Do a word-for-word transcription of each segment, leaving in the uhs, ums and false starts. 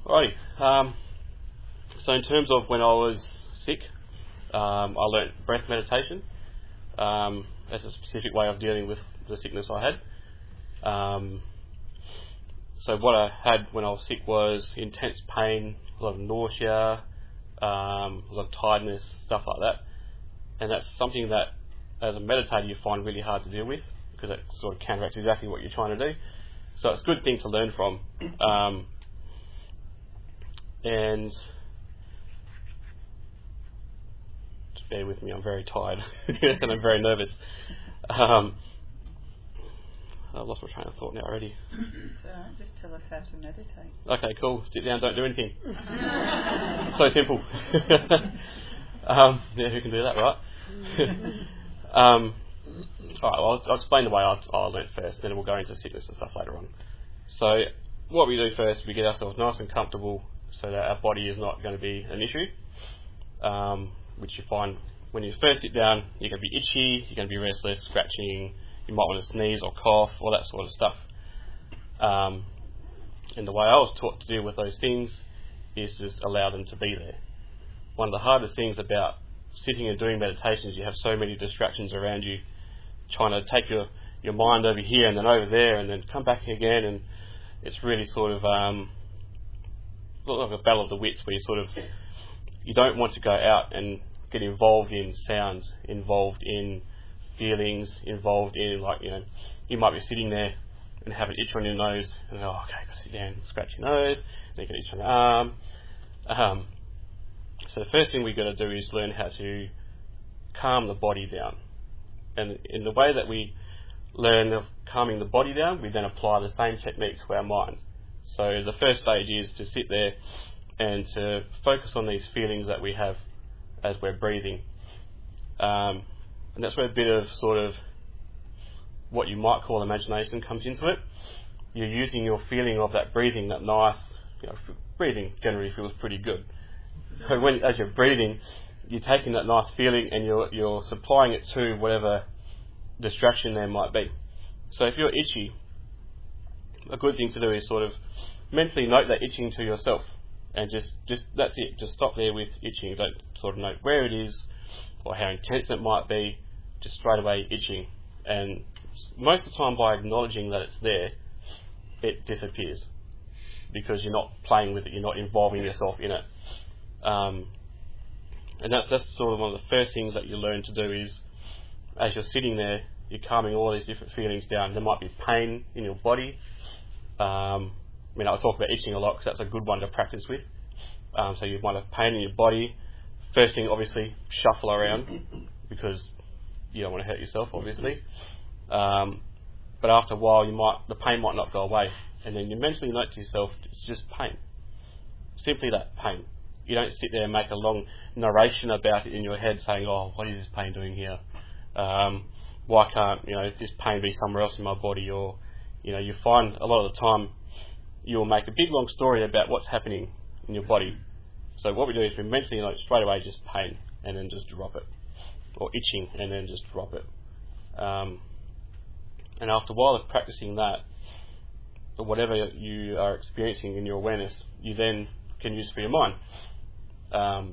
Alrighty. Um, so in terms of when I was sick, um, I learnt breath meditation um, as a specific way of dealing with the sickness I had. Um, so what I had when I was sick was intense pain, a lot of nausea, um, a lot of tiredness, stuff like that. And that's something that, as a meditator, you find really hard to deal with because it sort of counteracts exactly what you're trying to do. So it's a good thing to learn from. Um, and just bear with me, I'm very tired and I'm very nervous. Um, I've lost my train of thought now already. So just tell us how to meditate. Okay, cool. Sit down, don't do anything. So simple. um, yeah, who can do that, right? um, all right, well, I'll, I'll explain the way I, I learnt first, then we'll go into sickness and stuff later on. So what we do first, we get ourselves nice and comfortable so that our body is not going to be an issue, um, which you find when you first sit down, you're going to be itchy, you're going to be restless, scratching, you might want to sneeze or cough, all that sort of stuff. Um, and the way I was taught to deal with those things is to just allow them to be there. One of the hardest things about sitting and doing meditations, you have so many distractions around you, trying to take your, your mind over here and then over there and then come back again, and it's really sort of um, like a battle of the wits where you sort of, you don't want to go out and get involved in sounds, involved in feelings, involved in, like, you know, you might be sitting there and have an itch on your nose and oh, okay, go sit down, scratch your nose, then you get an itch on your arm. Um, so the first thing we've got to do is learn how to calm the body down. And in the way that we learn of calming the body down, we then apply the same technique to our mind. So the first stage is to sit there and to focus on these feelings that we have as we're breathing. Um, and that's where a bit of sort of what you might call imagination comes into it. You're using your feeling of that breathing, that nice, you know, breathing generally feels pretty good. So when, as you're breathing, you're taking that nice feeling and you're, you're supplying it to whatever distraction there might be. So if you're itchy, a good thing to do is sort of mentally note that itching to yourself, and just, just that's it. Just stop there with itching. Don't sort of note where it is or how intense it might be. Just straight away itching. And most of the time, by acknowledging that it's there, it disappears because you're not playing with it. You're not involving yourself in it. Um, and that's that's sort of one of the first things that you learn to do is, as you're sitting there, you're calming all these different feelings down. There might be pain in your body. Um, I mean, I talk about itching a lot because that's a good one to practice with. Um, so you might have pain in your body. First thing, obviously, shuffle around because you don't want to hurt yourself, obviously. Um, but after a while, you might the pain might not go away, and then you mentally note to yourself, it's just pain. Simply that, pain. You don't sit there and make a long narration about it in your head saying, oh, what is this pain doing here? Um, why can't, you know, this pain be somewhere else in my body? Or, you know, you find a lot of the time you'll make a big long story about what's happening in your body. So what we do is we mentally note straight away just pain and then just drop it. Or itching and then just drop it. Um, and after a while of practicing that, or whatever you are experiencing in your awareness, you then can use for your mind. Um,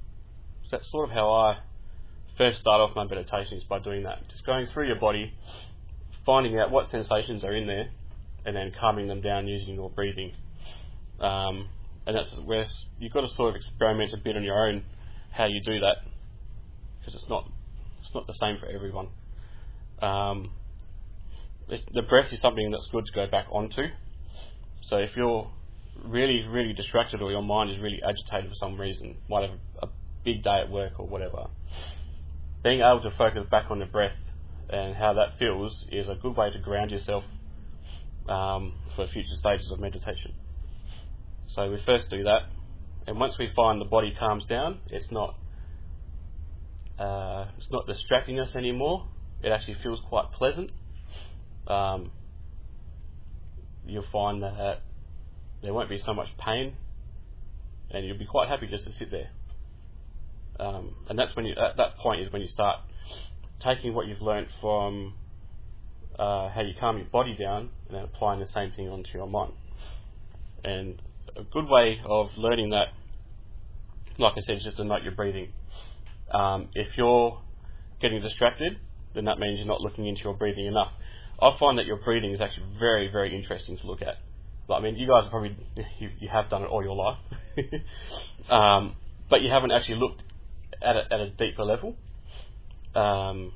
so that's sort of how I first start off my meditation, is by doing that. Just going through your body, finding out what sensations are in there, and then calming them down using your breathing. Um, and that's where you've got to sort of experiment a bit on your own how you do that, because it's not it's not the same for everyone. Um, the breath is something that's good to go back onto. So if you're really, really distracted, or your mind is really agitated for some reason, might have a big day at work or whatever, being able to focus back on the breath and how that feels is a good way to ground yourself um, for future stages of meditation. So we first do that, and once we find the body calms down, it's not uh, it's not distracting us anymore. It actually feels quite pleasant. Um, you'll find that there won't be so much pain, and you'll be quite happy just to sit there. Um, and that's when you, at that point is when you start taking what you've learnt from uh, how you calm your body down and then applying the same thing onto your mind. And a good way of learning that, like I said, is just to note your breathing. Um, if you're getting distracted, then that means you're not looking into your breathing enough. I find that your breathing is actually very, very interesting to look at. But, I mean, you guys are probably, you, you have done it all your life, um, but you haven't actually looked at it at a deeper level. Um,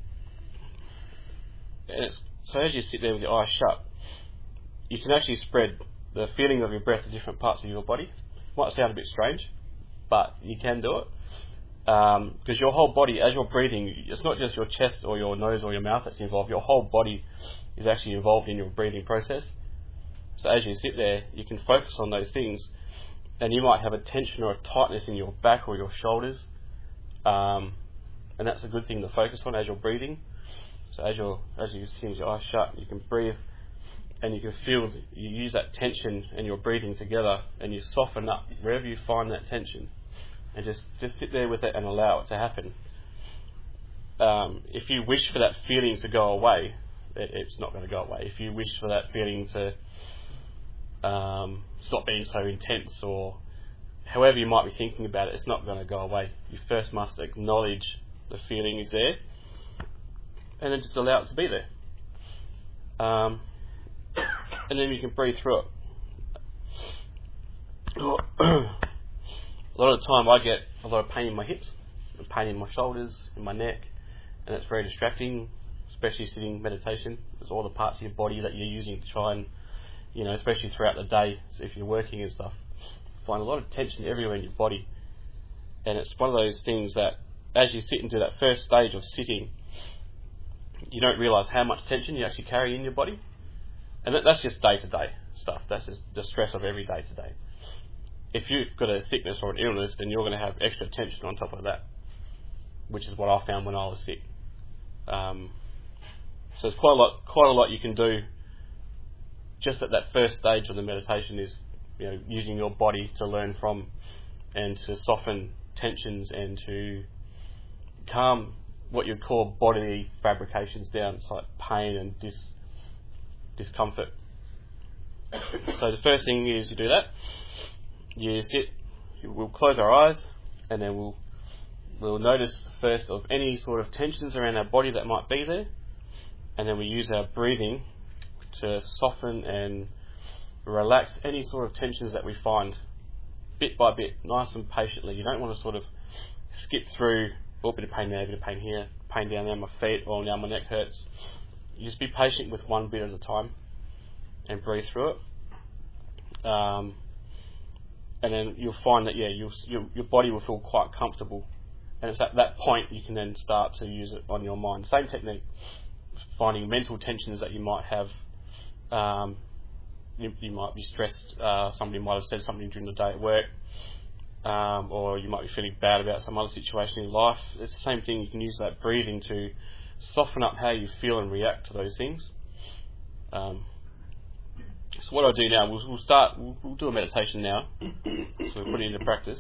and it's, so as you sit there with your eyes shut, you can actually spread the feeling of your breath to different parts of your body. Might sound a bit strange, but you can do it. Um, because your whole body, as you're breathing, it's not just your chest or your nose or your mouth that's involved. Your whole body is actually involved in your breathing process. So as you sit there, you can focus on those things, and you might have a tension or a tightness in your back or your shoulders, um, and that's a good thing to focus on as you're breathing. So as you're as you sit with your eyes shut, you can breathe, and you can feel, you use that tension and your breathing together, and you soften up wherever you find that tension. And just, just sit there with it and allow it to happen. Um, if you wish for that feeling to go away, it, it's not going to go away. If you wish for that feeling to um, stop being so intense, or however you might be thinking about it, it's not going to go away. You first must acknowledge the feeling is there, and then just allow it to be there. Um, and then you can breathe through it. A lot of the time I get a lot of pain in my hips, pain in my shoulders, in my neck, and it's very distracting, especially sitting meditation. It's all the parts of your body that you're using to try and, you know, especially throughout the day, so if you're working and stuff, you find a lot of tension everywhere in your body. And it's one of those things that as you sit and do that first stage of sitting, you don't realise how much tension you actually carry in your body. And that, that's just day-to-day stuff. That's just the stress of every day-to-day. If you've got a sickness or an illness, then you're going to have extra tension on top of that, which is what I found when I was sick. Um, so there's quite a lot, quite a lot you can do just at that first stage of the meditation, is, you know, using your body to learn from and to soften tensions and to calm what you'd call bodily fabrications down. It's like pain and dis, discomfort. So the first thing is you do that. You sit, we'll close our eyes, and then we'll we'll notice first of any sort of tensions around our body that might be there, and then we use our breathing to soften and relax any sort of tensions that we find, bit by bit, nice and patiently. You don't want to sort of skip through, oh, a bit of pain there, a bit of pain here, pain down there, my feet, oh, now my neck hurts. You just be patient with one bit at a time and breathe through it. Um, And then you'll find that, yeah, you'll, your, your body will feel quite comfortable. And it's at that point you can then start to use it on your mind. Same technique, finding mental tensions that you might have. Um, you, you might be stressed. Uh, somebody might have said something during the day at work. Um, or you might be feeling bad about some other situation in life. It's the same thing. You can use that breathing to soften up how you feel and react to those things. Um, So what I'll do now, we'll, we'll start, we'll, we'll do a meditation now, so we'll put it into practice.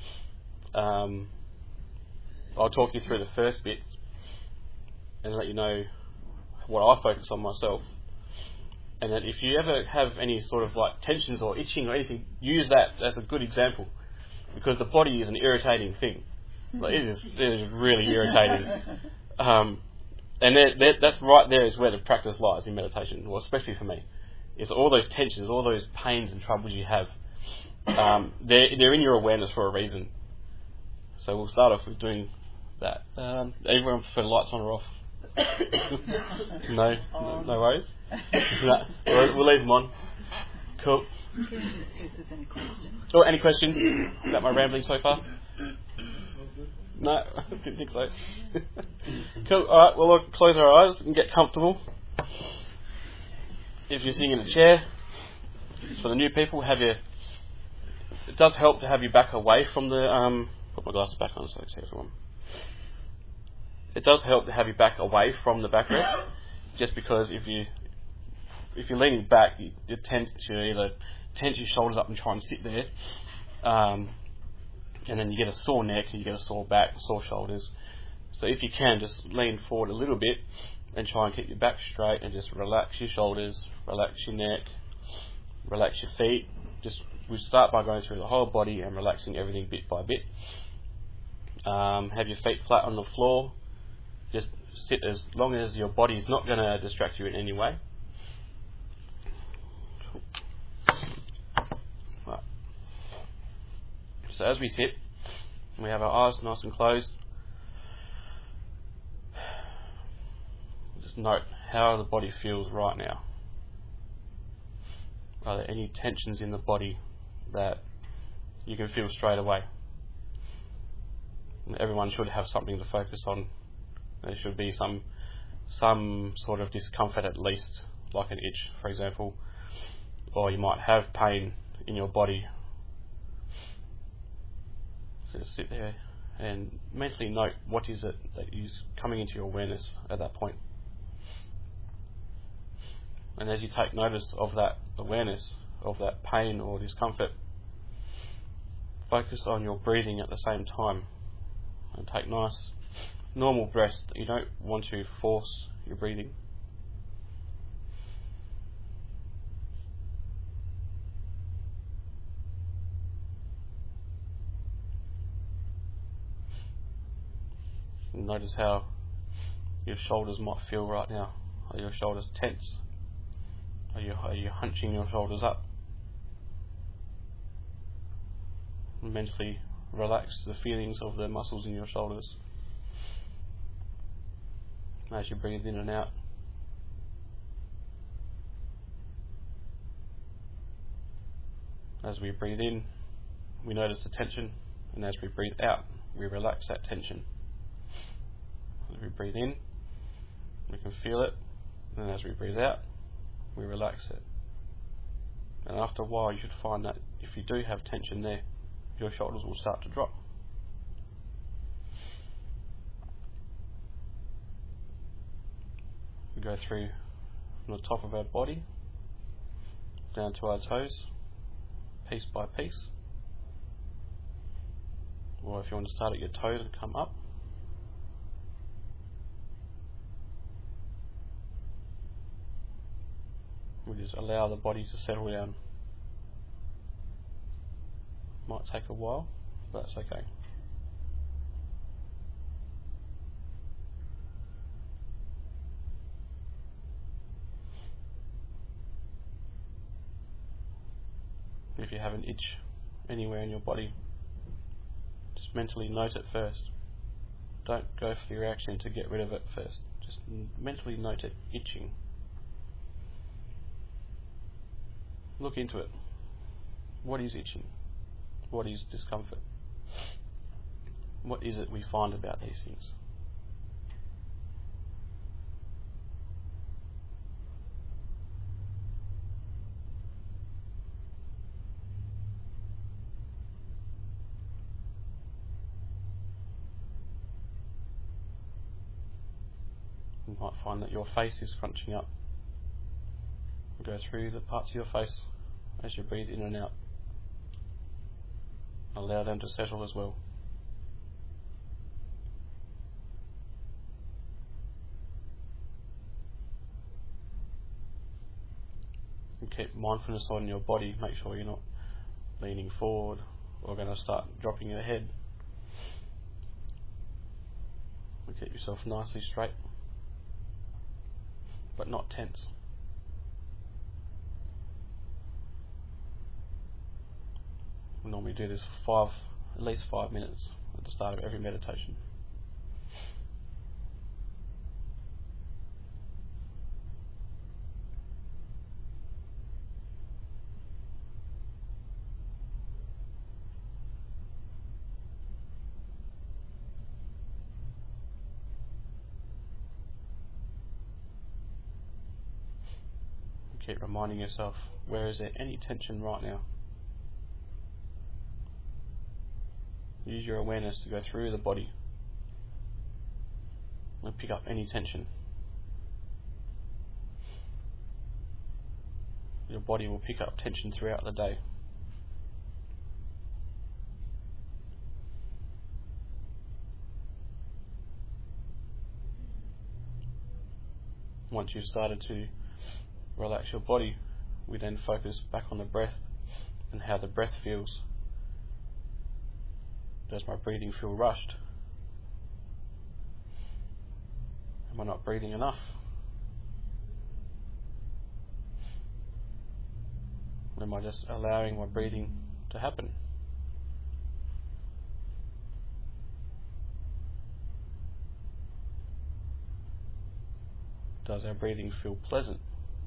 Um, I'll talk you through the first bit and let you know what I focus on myself. And then if you ever have any sort of like tensions or itching or anything, use that as a good example, because the body is an irritating thing. Like it is, it is really irritating. Um, and they're, they're, that's right there is where the practice lies in meditation, well, especially for me. Is all those tensions, all those pains and troubles you have, um, they're, they're in your awareness for a reason. So we'll start off with doing that. Um, everyone prefer lights on or off? no, no, no worries. no, we'll, we'll leave them on. Cool. If there's any questions. Oh, any questions about my rambling so far? No, I didn't think so. Cool. All right. Well, we'll close our eyes and get comfortable. If you're sitting in a chair, for the new people, have your. It does help to have your back away from the. Um, put my glasses back on so I can see everyone. It does help to have your back away from the backrest, just because if you if you're leaning back, you, you tend to either tense your shoulders up and try and sit there, um, and then you get a sore neck, and you get a sore back, sore shoulders. So if you can, just lean forward a little bit and try and keep your back straight and just relax your shoulders, relax your neck, relax your feet, just we start by going through the whole body and relaxing everything bit by bit. Um, have your feet flat on the floor. Just sit as long as your body's not going to distract you in any way. Right. So as we sit, we have our eyes nice and closed. Just note how the body feels right now. Are there any tensions in the body that you can feel straight away? Everyone should have something to focus on. There should be some some sort of discomfort at least, like an itch, for example, or you might have pain in your body. So just sit there and mentally note what is it that is coming into your awareness at that point. And as you take notice of that awareness, of that pain or discomfort, focus on your breathing at the same time and take nice normal breaths. You don't want to force your breathing. And notice how your shoulders might feel right now. Are your shoulders tense? Are you, are you hunching your shoulders up? Mentally relax the feelings of the muscles in your shoulders as you breathe in and out. As we breathe in, we notice the tension, and as we breathe out, we relax that tension. As we breathe in, we can feel it, and as we breathe out, we relax it. And after a while, you should find that if you do have tension there, your shoulders will start to drop. We go through from the top of our body down to our toes, piece by piece. Or if you want to start at your toes and come up. We just allow the body to settle down. Might take a while, but that's okay. If you have an itch anywhere in your body, just mentally note it first. Don't go for the reaction to get rid of it first. Just mentally note it itching. Look into it. What is itching? What is discomfort? What is it we find about these things? You might find that your face is crunching up. Go through the parts of your face as you breathe in and out. Allow them to settle as well. And keep mindfulness on your body. Make sure you're not leaning forward or going to start dropping your head. And keep yourself nicely straight, but not tense. We normally do this for five, at least five minutes at the start of every meditation. Keep reminding yourself, where is there any tension right now? Use your awareness to go through the body and pick up any tension. Your body will pick up tension throughout the day. Once you've started to relax your body, we then focus back on the breath and how the breath feels. Does my breathing feel rushed? Am I not breathing enough? Am I just allowing my breathing to happen? Does our breathing feel pleasant?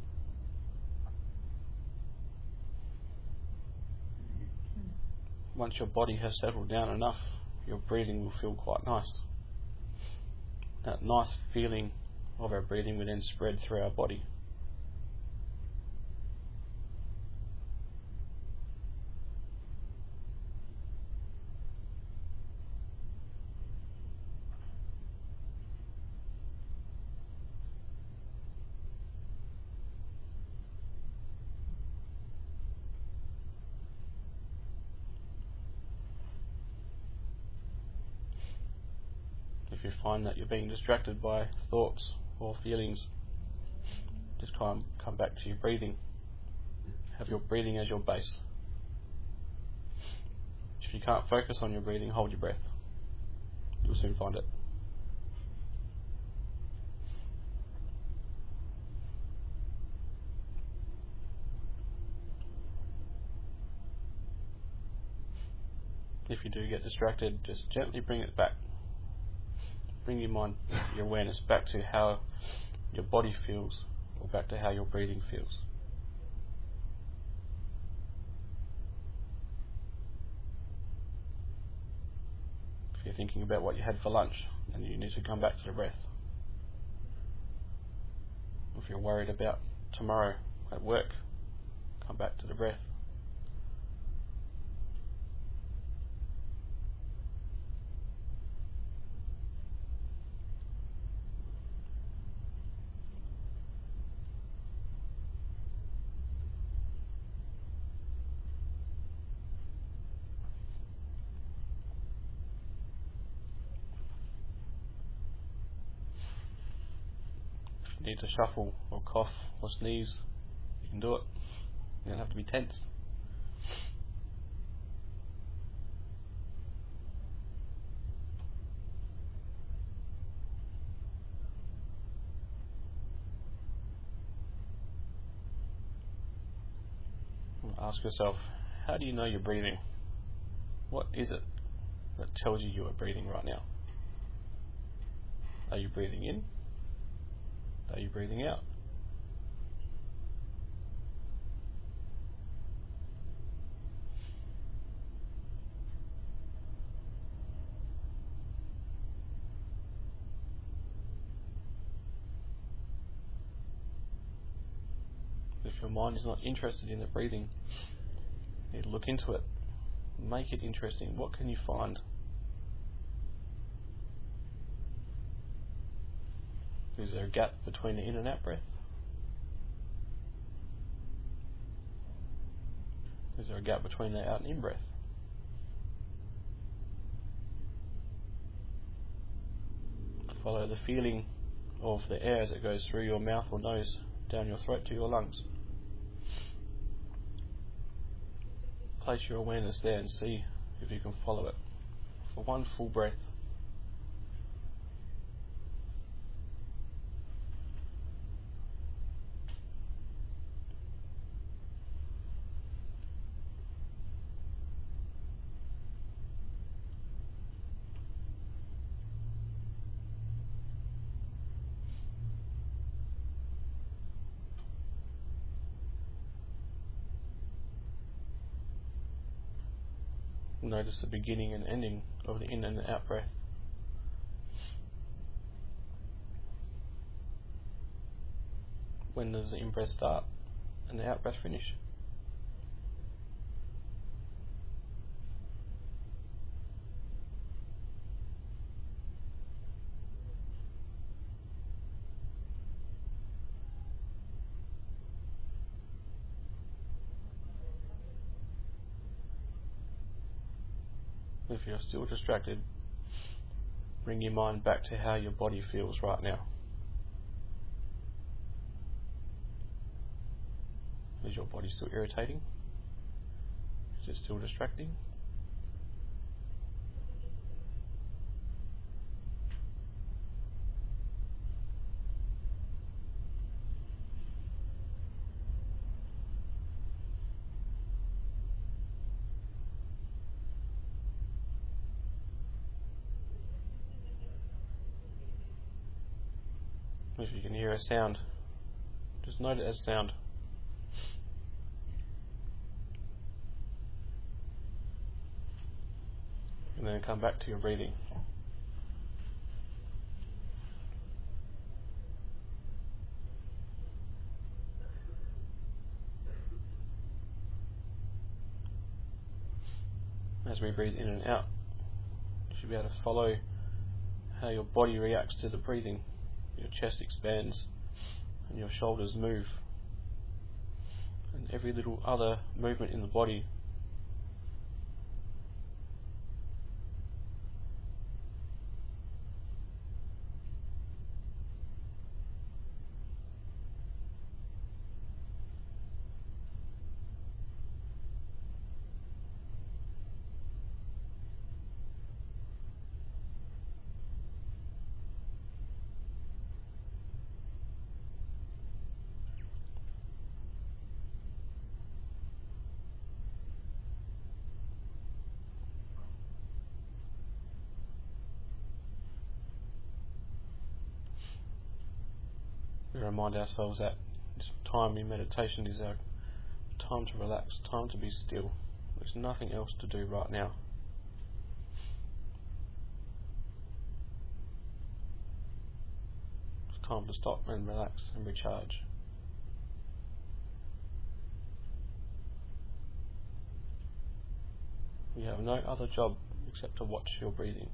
Once your body has settled down enough, your breathing will feel quite nice. That nice feeling of our breathing will then spread through our body. If you find that you're being distracted by thoughts or feelings, just come, come back to your breathing. Have your breathing as your base. If you can't focus on your breathing, hold your breath. You'll soon find it. If you do get distracted, just gently bring it back. Bring your mind, your awareness back to how your body feels, or back to how your breathing feels. If you're thinking about what you had for lunch, then you need to come back to the breath. If you're worried about tomorrow at work, come back to the breath. If you need to shuffle or cough or sneeze, you can do it. You don't have to be tense. Ask yourself, how do you know you're breathing? What is it that tells you you are breathing right now? Are you breathing in? Are you breathing out? If your mind is not interested in the breathing, you need to look into it. Make it interesting. What can you find? Is there a gap between the in and out breath? Is there a gap between the out and in breath? Follow the feeling of the air as it goes through your mouth or nose, down your throat to your lungs. Place your awareness there and see if you can follow it for one full breath. Notice the beginning and ending of the in and the out breath. When does the in breath start and the out breath finish? If you're still distracted, bring your mind back to how your body feels right now. Is your body still irritating? Is it still distracting? If you can hear a sound, just note it as sound. And then come back to your breathing. As we breathe in and out, you should be able to follow how your body reacts to the breathing. Your chest expands and your shoulders move, and every little other movement in the body we remind ourselves that this time in meditation is our time to relax, time to be still. There's nothing else to do right now. It's time to stop and relax and recharge. You have no other job except to watch your breathing.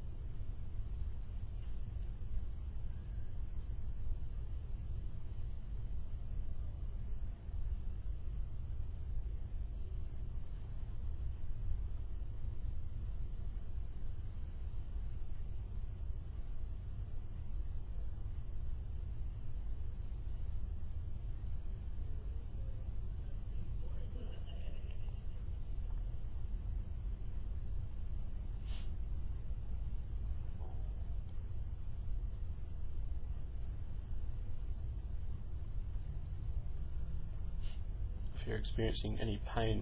If you're experiencing any pain,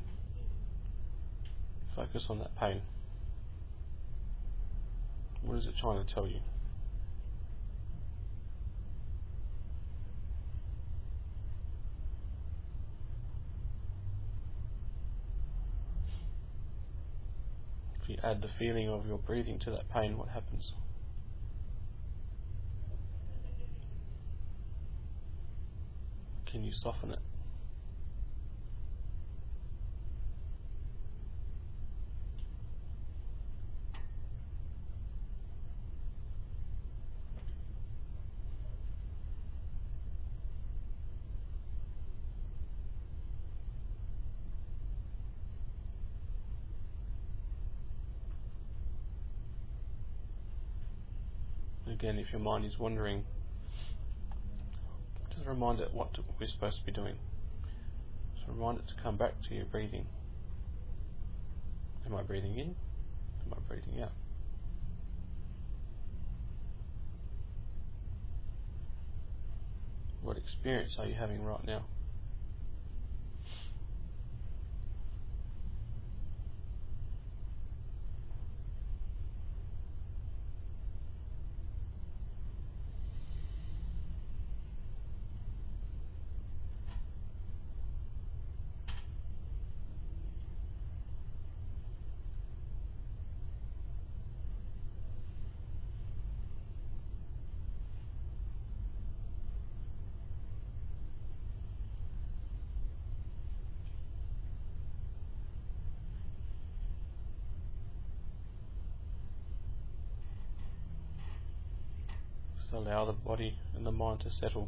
focus on that pain. What is it trying to tell you? If you add the feeling of your breathing to that pain, what happens? Can you soften it? Again, if your mind is wandering, just remind it what we're supposed to be doing. So remind it to come back to your breathing. Am I breathing in? Am I breathing out? What experience are you having right now? Just allow the body and the mind to settle.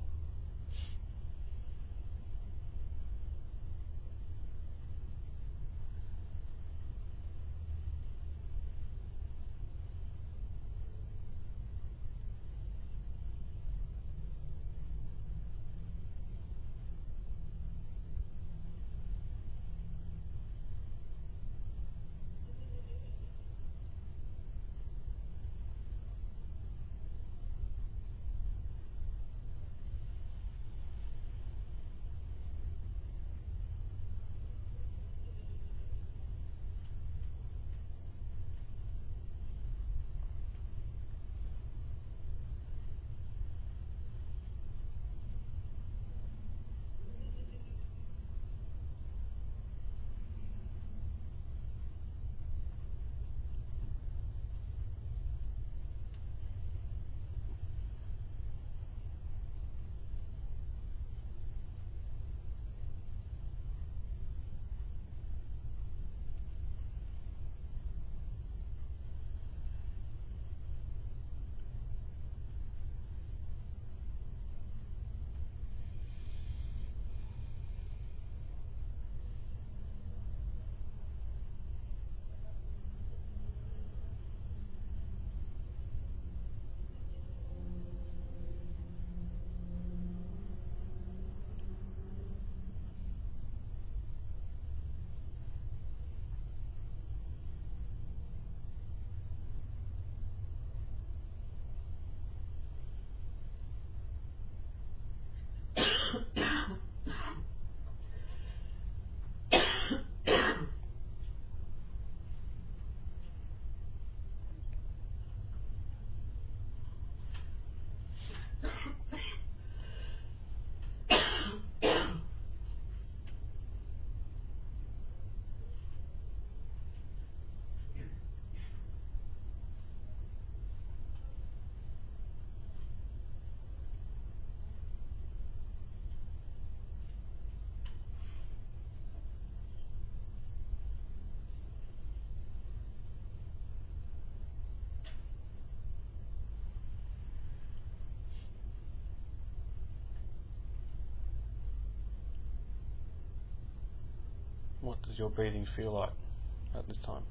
What does your breathing feel like at this time?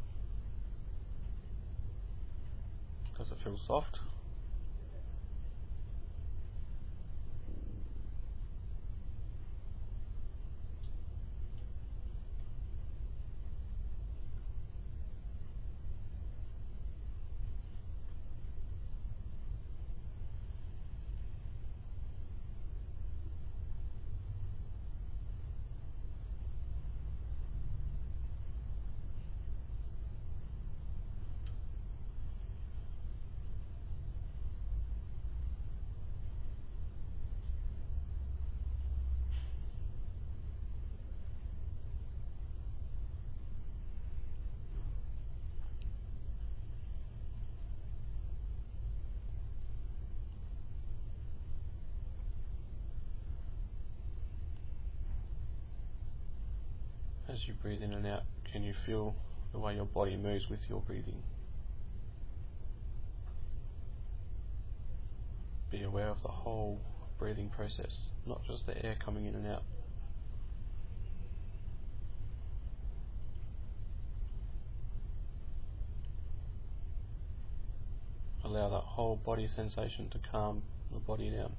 Does it feel soft? As you breathe in and out, can you feel the way your body moves with your breathing? Be aware of the whole breathing process, not just the air coming in and out. Allow that whole body sensation to calm the body down.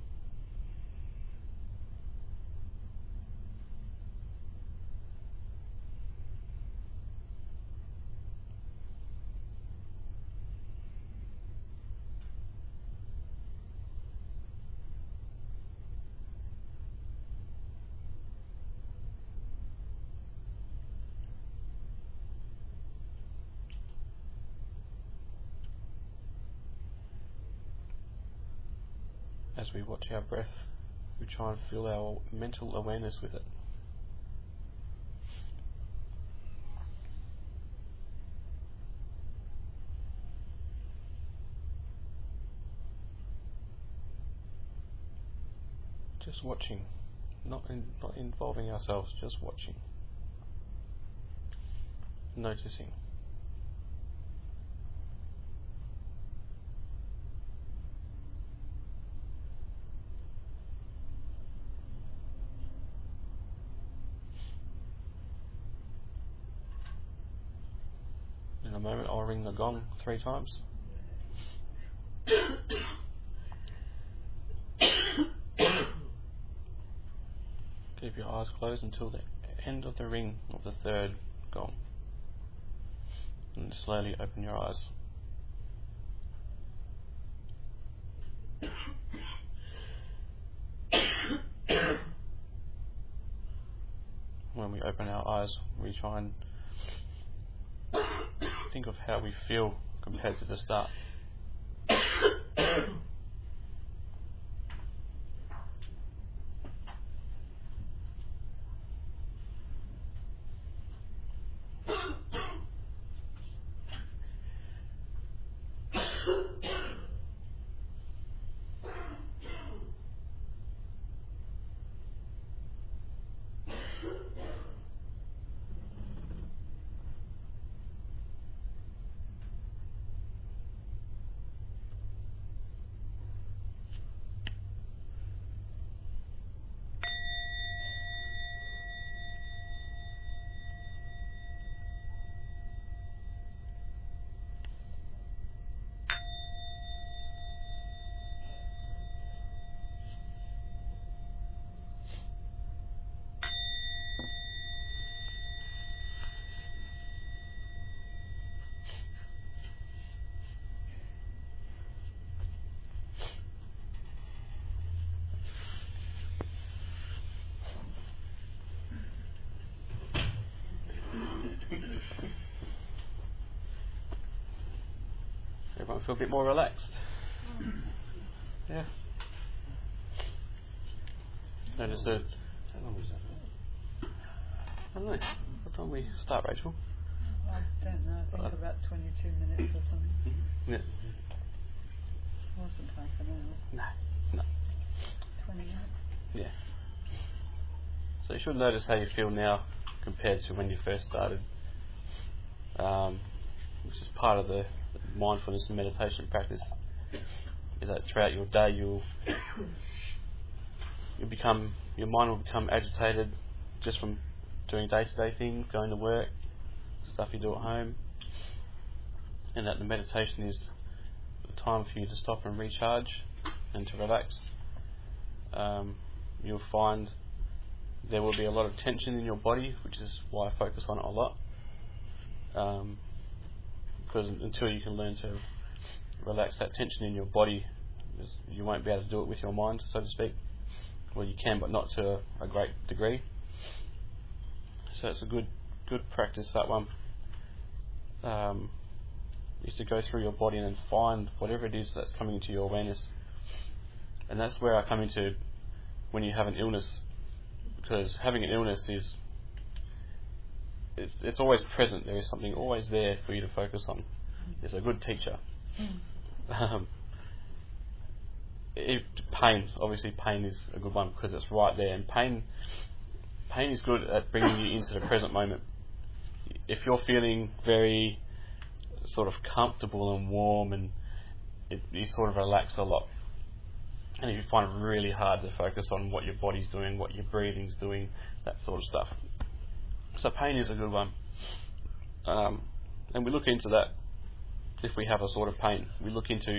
As we watch our breath, we try and fill our mental awareness with it. Just watching, not in, not involving ourselves, just watching, noticing. In a moment, I'll ring the gong three times. Keep your eyes closed until the end of the ring of the third gong. And slowly open your eyes. When we open our eyes, we try and think of how we feel compared to the start. Everyone feel a bit more relaxed? Yeah. Notice that. How long was that? I don't know. What time we start, Rachel? I don't know. I think uh, about twenty-two minutes or something. Yeah. It wasn't half an hour. No. No. twenty minutes. Yeah. So you should notice how you feel now compared to when you first started, um, which is part of the mindfulness and meditation practice. Is that throughout your day you'll you become your mind will become agitated just from doing day-to-day things, going to work, stuff you do at home, and that the meditation is the time for you to stop and recharge and to relax. Um, you'll find there will be a lot of tension in your body, which is why I focus on it a lot. Um, because until you can learn to relax that tension in your body, you won't be able to do it with your mind, so to speak. Well, you can, but not to a great degree. So it's a good good practice, that one. Um, is to go through your body and then find whatever it is that's coming into your awareness. And that's where I come into when you have an illness, because having an illness is it's, it's always present. There is something always there for you to focus on. It's a good teacher. Um, it, pain, obviously pain is a good one because it's right there, and pain pain is good at bringing you into the present moment. If you're feeling very sort of comfortable and warm, and it, you sort of relax a lot, and if you find it really hard to focus on what your body's doing, what your breathing's doing, that sort of stuff. So pain is a good one. Um, and we look into that if we have a sort of pain. We look into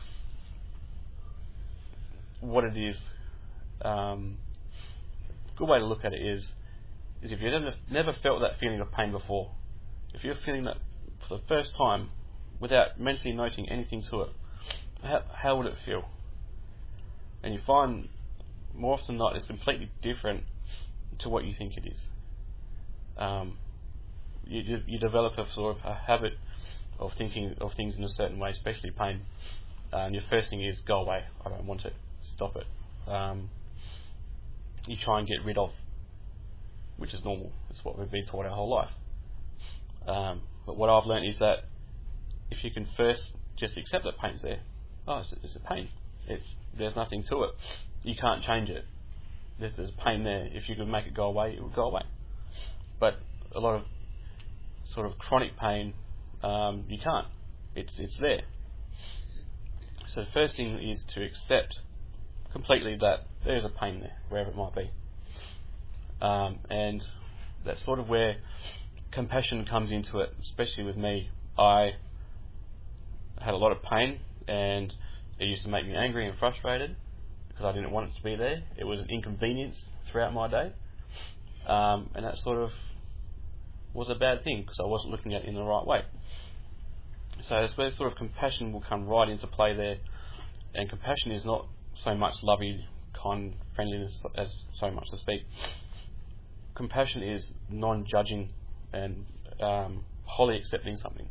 what it is. Um, a good way to look at it is, is if you've never, never felt that feeling of pain before, if you're feeling that for the first time without mentally noting anything to it, how, how would it feel? And you find more often than not it's completely different to what you think it is. Um, you, you, you develop a sort of a habit of thinking of things in a certain way, especially pain. Uh, and your first thing is, go away, I don't want it, stop it. Um, you try and get rid of, which is normal. It's what we've been taught our whole life. Um, but what I've learned is that if you can first just accept that pain's there, oh, it's, it's a pain. It's there's nothing to it. You can't change it. There's, there's pain there. If you can make it go away, it will go away. But a lot of sort of chronic pain, um, you can't. It's it's there. So the first thing is to accept completely that there's a pain there, wherever it might be. Um, and that's sort of where compassion comes into it, especially with me. I had a lot of pain, and it used to make me angry and frustrated because I didn't want it to be there. It was an inconvenience throughout my day. Um, and that sort of was a bad thing because I wasn't looking at it in the right way. So that's where sort of compassion will come right into play there. And compassion is not so much lovey, kind friendliness as so much to speak. Compassion is non-judging and um, wholly accepting something.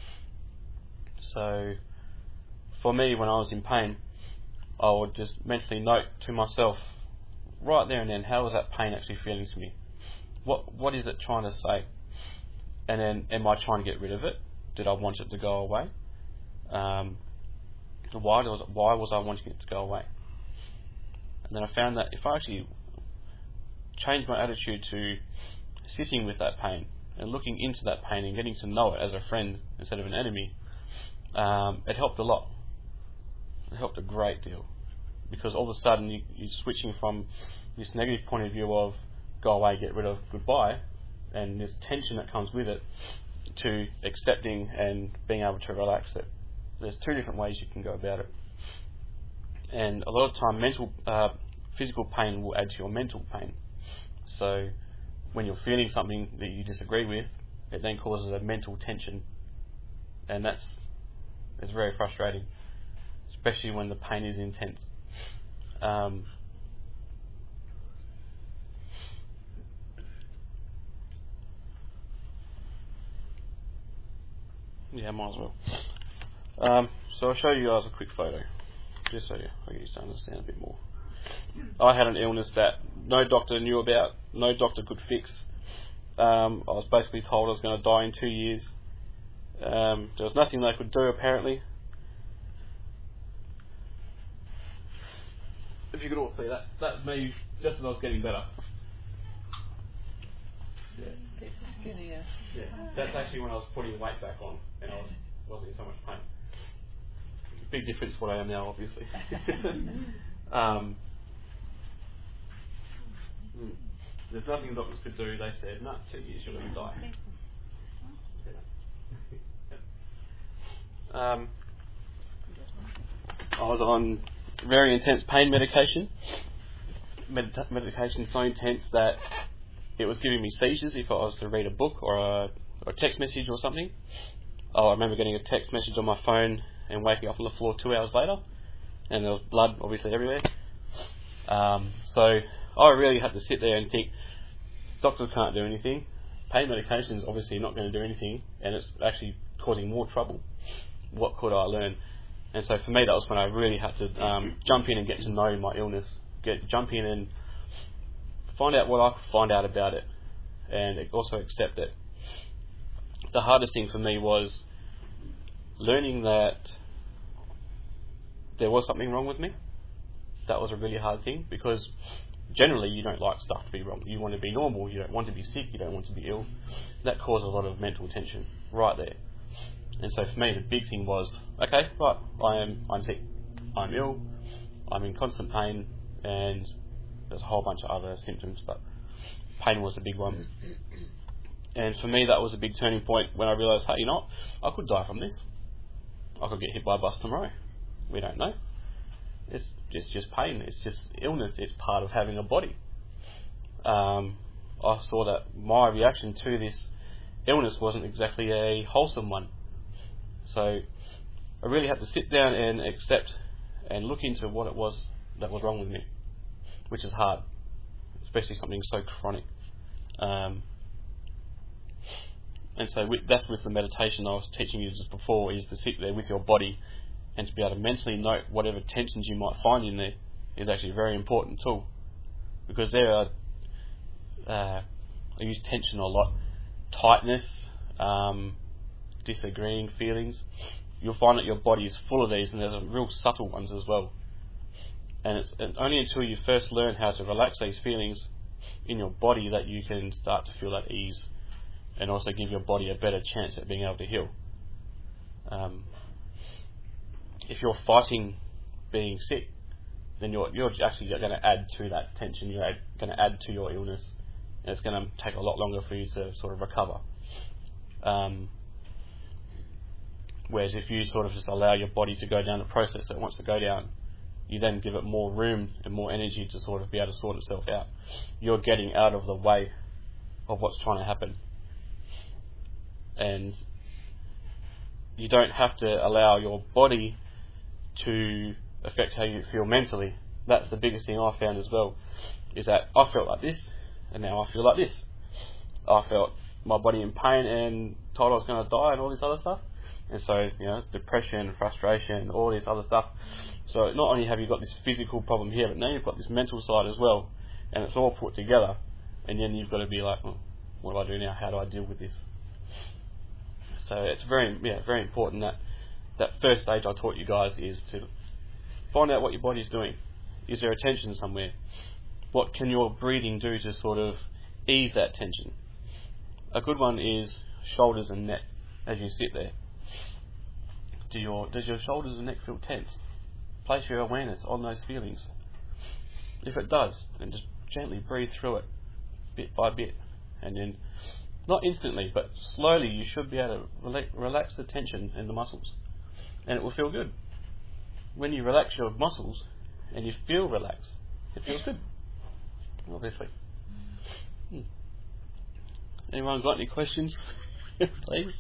So for me, when I was in pain, I would just mentally note to myself right there and then, how is that pain actually feeling to me? What what is it trying to say? And then, am I trying to get rid of it? Did I want it to go away? Um, why was why was I wanting it to go away? And then I found that if I actually changed my attitude to sitting with that pain and looking into that pain and getting to know it as a friend instead of an enemy, um, it helped a lot. It helped a great deal, because all of a sudden you, you're switching from this negative point of view of go away, get rid of, goodbye, and this tension that comes with it, to accepting and being able to relax it. There's two different ways you can go about it. And a lot of time, mental, uh, physical pain will add to your mental pain. So when you're feeling something that you disagree with, it then causes a mental tension, and that's it's very frustrating, especially when the pain is intense. Um, yeah, might as well. Um, so I'll show you guys a quick photo, just so you, I get you to understand a bit more. I had an illness that no doctor knew about, no doctor could fix. Um, I was basically told I was going to die in two years. Um, there was nothing they could do, apparently. If you could all see that, that's me just as I was getting better. Yeah. Get skinnier. Yeah. That's actually when I was putting weight back on and I was, wasn't in so much pain. Big difference what I am now, obviously. um, There's nothing doctors could do. They said, no, two years you're going to die. um, I was on very intense pain medication. Medita- medication so intense that it was giving me seizures if I was to read a book or a, or a text message or something. Oh, I remember getting a text message on my phone and waking up on the floor two hours later, and there was blood obviously everywhere. Um, so I really had to sit there and think, doctors can't do anything. Pain medication is obviously not going to do anything, and it's actually causing more trouble. What could I learn? And so for me, that was when I really had to um, jump in and get to know my illness. Get jump in and find out what I could find out about it, and also accept it. The hardest thing for me was learning that there was something wrong with me. That was a really hard thing, because generally you don't like stuff to be wrong. You want to be normal, you don't want to be sick, you don't want to be ill. That causes a lot of mental tension right there. And so for me the big thing was, okay, right, I am I'm sick, I'm ill, I'm in constant pain, and there's a whole bunch of other symptoms, but pain was the big one. And for me that was a big turning point when I realised, hey, you know what, I could die from this. I could get hit by a bus tomorrow. We don't know. It's it's just pain. It's just illness. It's part of having a body. Um, I saw that my reaction to this illness wasn't exactly a wholesome one. So I really had to sit down and accept and look into what it was that was wrong with me, which is hard, especially something so chronic. Um, and so with, that's with the meditation I was teaching you just before, is to sit there with your body and to be able to mentally note whatever tensions you might find in there is actually a very important tool. Because there are, uh, I use tension a lot, tightness, um, disagreeing feelings. You'll find that your body is full of these, and there's real subtle ones as well. And it's and only until you first learn how to relax these feelings in your body that you can start to feel at ease, and also give your body a better chance at being able to heal. Um, if you're fighting being sick, then you're you're actually going to add to that tension. You're going to add to your illness, and it's going to take a lot longer for you to sort of recover. Um, whereas if you sort of just allow your body to go down the process that it wants to go down, you then give it more room and more energy to sort of be able to sort itself out. You're getting out of the way of what's trying to happen. And you don't have to allow your body to affect how you feel mentally. That's the biggest thing I found as well, is that I felt like this, and now I feel like this. I felt my body in pain and told I was going to die and all this other stuff. And so, you know, it's depression, frustration, all this other stuff. So not only have you got this physical problem here, but now you've got this mental side as well, and it's all put together. And then you've got to be like, oh, what do I do now? How do I deal with this? So it's very, yeah, very important that that first stage I taught you guys is to find out what your body's doing. Is there a tension somewhere? What can your breathing do to sort of ease that tension? A good one is shoulders and neck as you sit there. Do your does your shoulders and neck feel tense? Place your awareness on those feelings. If it does, then just gently breathe through it, bit by bit, and then not instantly, but slowly you should be able to rela- relax the tension in the muscles, and it will feel good. When you relax your muscles and you feel relaxed, it feels good, obviously. Hmm. Anyone got any questions? Please.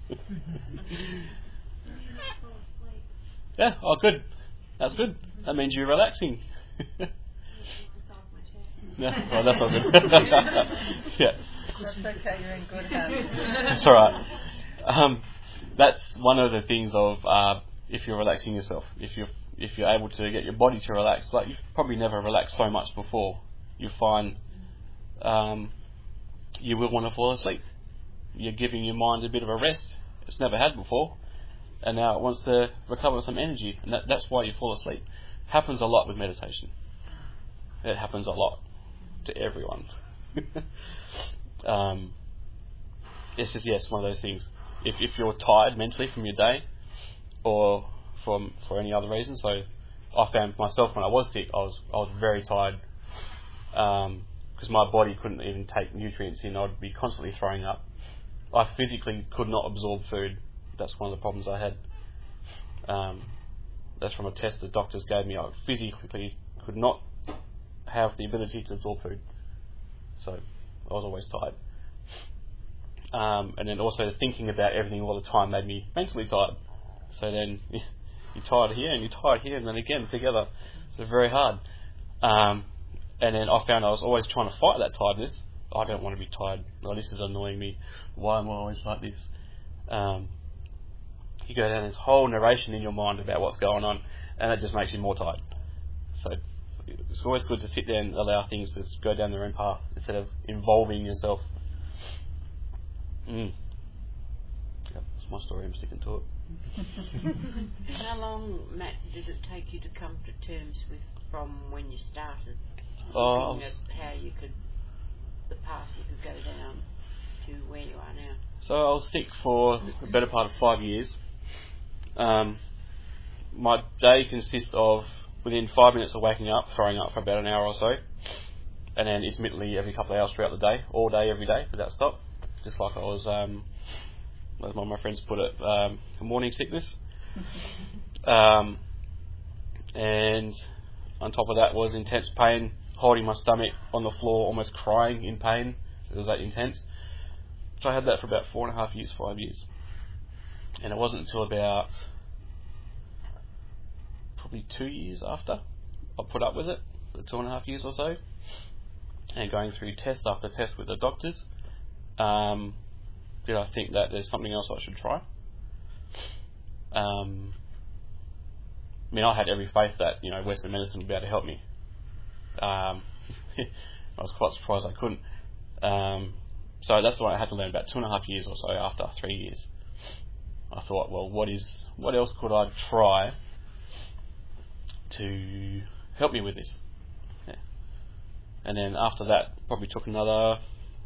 Yeah, oh good. That's good. That means you're relaxing. Yeah, well, that's not good. Yeah. That's okay, you're in good hands. That's alright. Um, that's one of the things of uh, if you're relaxing yourself, if you're if you're able to get your body to relax, like you've probably never relaxed so much before, you find um, you will want to fall asleep. You're giving your mind a bit of a rest it's never had before, and now it wants to recover some energy, and that, that's why you fall asleep. Happens a lot with meditation. It happens a lot to everyone. um, it's just yes, one of those things. If if you're tired mentally from your day, or from for any other reason, so I found myself when I was sick, I was I was very tired, um, because my body couldn't even take nutrients in. I'd be constantly throwing up. I physically could not absorb food. That's one of the problems I had. Um, that's from a test the doctors gave me. I physically could not have the ability to absorb food. So I was always tired. Um, and then also thinking about everything all the time made me mentally tired. So then you're tired here and you're tired here, and then again together. So very hard. Um, and then I found I was always trying to fight that tiredness. I don't want to be tired. Oh, this is annoying me. Why am I always like this? Um, you go down this whole narration in your mind about what's going on, and it just makes you more tired. So it's always good to sit there and allow things to go down their own path instead of involving yourself. Mm. Yep, that's my story. I'm sticking to it. How long, Matt, did it take you to come to terms with from when you started? Oh, thinking of how you could, the path you could go down to where you are now? So I'll stick for the better part of five years. Um, my day consists of within five minutes of waking up, throwing up for about an hour or so, and then intermittently every couple of hours throughout the day, all day, every day, without stop. Just like I was, um, as one of my friends put it, um, morning sickness. um, and on top of that was intense pain, holding my stomach on the floor, almost crying in pain. It was that intense. So I had that for about four and a half years, five years. And it wasn't until about probably two years after I put up with it, for two and a half years or so, and going through test after test with the doctors, um, did I think that there's something else I should try. Um, I mean, I had every faith that, you know, Western medicine would be able to help me. Um, I was quite surprised I couldn't. Um, so that's what I had to learn about two and a half years or so after three years. I thought, well, what is, what else could I try to help me with this? Yeah. And then after that, probably took another,